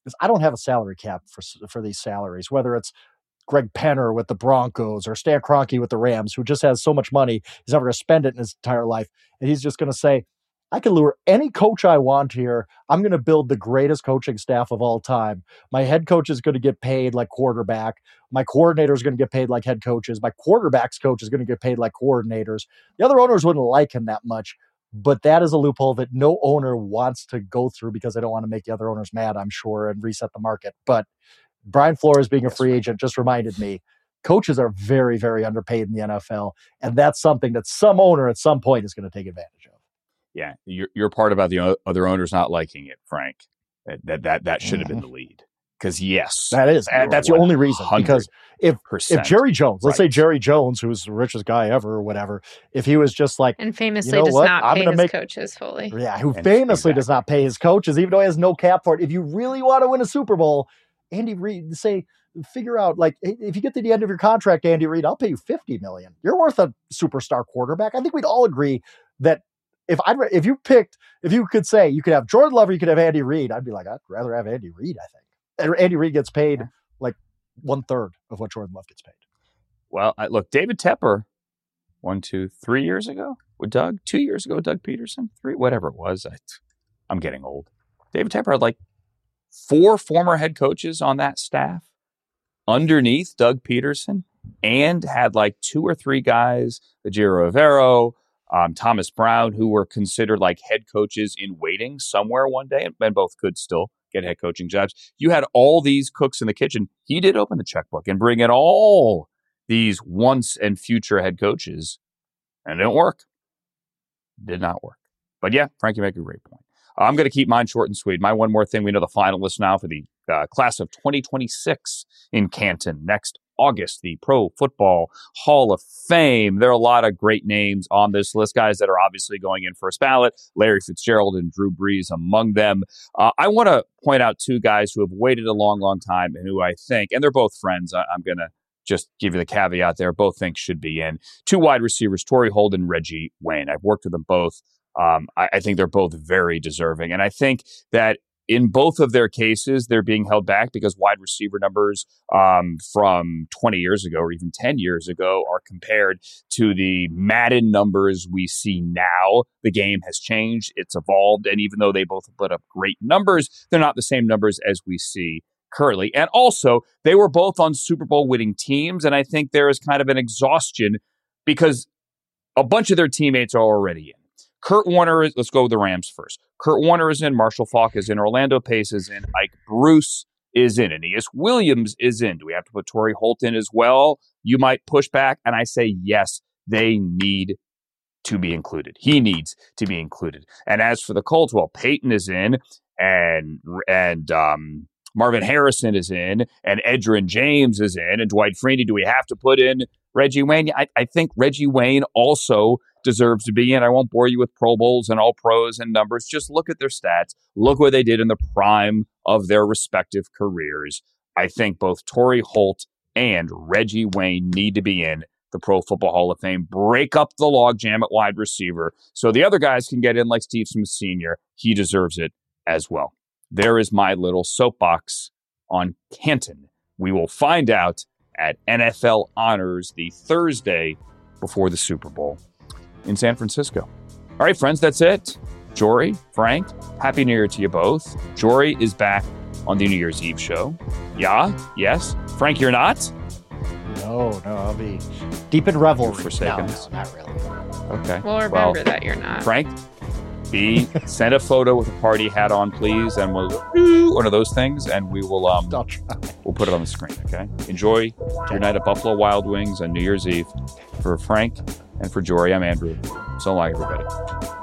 is I don't have a salary cap for for these salaries, whether it's Greg Penner with the Broncos or Stan Kroenke with the Rams, who just has so much money, he's never going to spend it in his entire life. And he's just going to say, I can lure any coach I want here. I'm going to build the greatest coaching staff of all time. My head coach is going to get paid like quarterback. My coordinator is going to get paid like head coaches. My quarterback's coach is going to get paid like coordinators. The other owners wouldn't like him that much, but that is a loophole that no owner wants to go through because they don't want to make the other owners mad, I'm sure, and reset the market. But Brian Flores being a free agent just reminded me, coaches are very, very underpaid in the N F L, and that's something that some owner at some point is going to take advantage of. Yeah, your your part about the other owners not liking it, Frank. That that that, that should have been the lead. Because yes, that is, and that's the only reason. Because if if Jerry Jones, let's right. say Jerry Jones, who's the richest guy ever, or whatever, if he was just like, and famously you know does what? not I'm pay gonna his make, coaches fully, yeah, who and famously exactly. does not pay his coaches, even though he has no cap for it. If you really want to win a Super Bowl, Andy Reid, say, figure out like if you get to the end of your contract, Andy Reid, I'll pay you fifty million. You're worth a superstar quarterback. I think we'd all agree that. If I if you picked if you could say you could have Jordan Love or you could have Andy Reid, I'd be like, I'd rather have Andy Reid, I think. And Andy Reid gets paid yeah. like one third of what Jordan Love gets paid. Well, I, look, David Tepper, one, two, three years ago with Doug, two years ago with Doug Peterson, three, whatever it was. I, I'm getting old. David Tepper had like four former head coaches on that staff underneath Doug Peterson and had like two or three guys, Ejiro Evero, Um, Thomas Brown, who were considered like head coaches in waiting somewhere one day, and both could still get head coaching jobs. You had all these cooks in the kitchen. He did open the checkbook and bring in all these once and future head coaches, and it didn't work. Did not work. But yeah, Frank, you make a great point. I'm going to keep mine short and sweet. My one more thing, we know the finalists now for the uh, class of twenty twenty-six in Canton next August, the Pro Football Hall of Fame. There are a lot of great names on this list, guys that are obviously going in first ballot. Larry Fitzgerald and Drew Brees among them. Uh, I want to point out two guys who have waited a long, long time and who I think, and they're both friends. I, I'm going to just give you the caveat there. Both think should be in. Two wide receivers, Torrey Holt and Reggie Wayne. I've worked with them both. Um, I, I think they're both very deserving. And I think that in both of their cases, they're being held back because wide receiver numbers um, from twenty years ago or even ten years ago are compared to the Madden numbers we see now. The game has changed. It's evolved. And even though they both put up great numbers, they're not the same numbers as we see currently. And also, they were both on Super Bowl winning teams. And I think there is kind of an exhaustion because a bunch of their teammates are already in. Kurt Warner is, let's go with the Rams first. Kurt Warner is in, Marshall Faulk is in, Orlando Pace is in, Ike Bruce is in, Aeneas Williams is in. Do we have to put Torrey Holt in as well? You might push back, and I say yes, they need to be included. He needs to be included. And as for the Colts, well, Peyton is in, and and um, Marvin Harrison is in, and Edgerrin James is in, and Dwight Freeney. Do we have to put in Reggie Wayne? I, I think Reggie Wayne also deserves to be in. I won't bore you with Pro Bowls and all pros and numbers. Just look at their stats. Look what they did in the prime of their respective careers. I think both Torrey Holt and Reggie Wayne need to be in the Pro Football Hall of Fame. Break up the logjam at wide receiver so the other guys can get in like Steve Smith Senior He deserves it as well. There is my little soapbox on Canton. We will find out at N F L Honors the Thursday before the Super Bowl in San Francisco. All right, friends, that's it. Jory, Frank, Happy New Year to you both. Jory is back on the New Year's Eve show. Yeah, yes. Frank, you're not? No, no, I'll be deep in revelry. For no, no, not really. Okay. Well, remember well, that you're not. Frank, B, send a photo with a party hat on, please, and we'll do one of those things, and we will um we'll put it on the screen, okay? Enjoy your night at Buffalo Wild Wings on New Year's Eve. For Frank and for Jory, I'm Andrew. So long, everybody.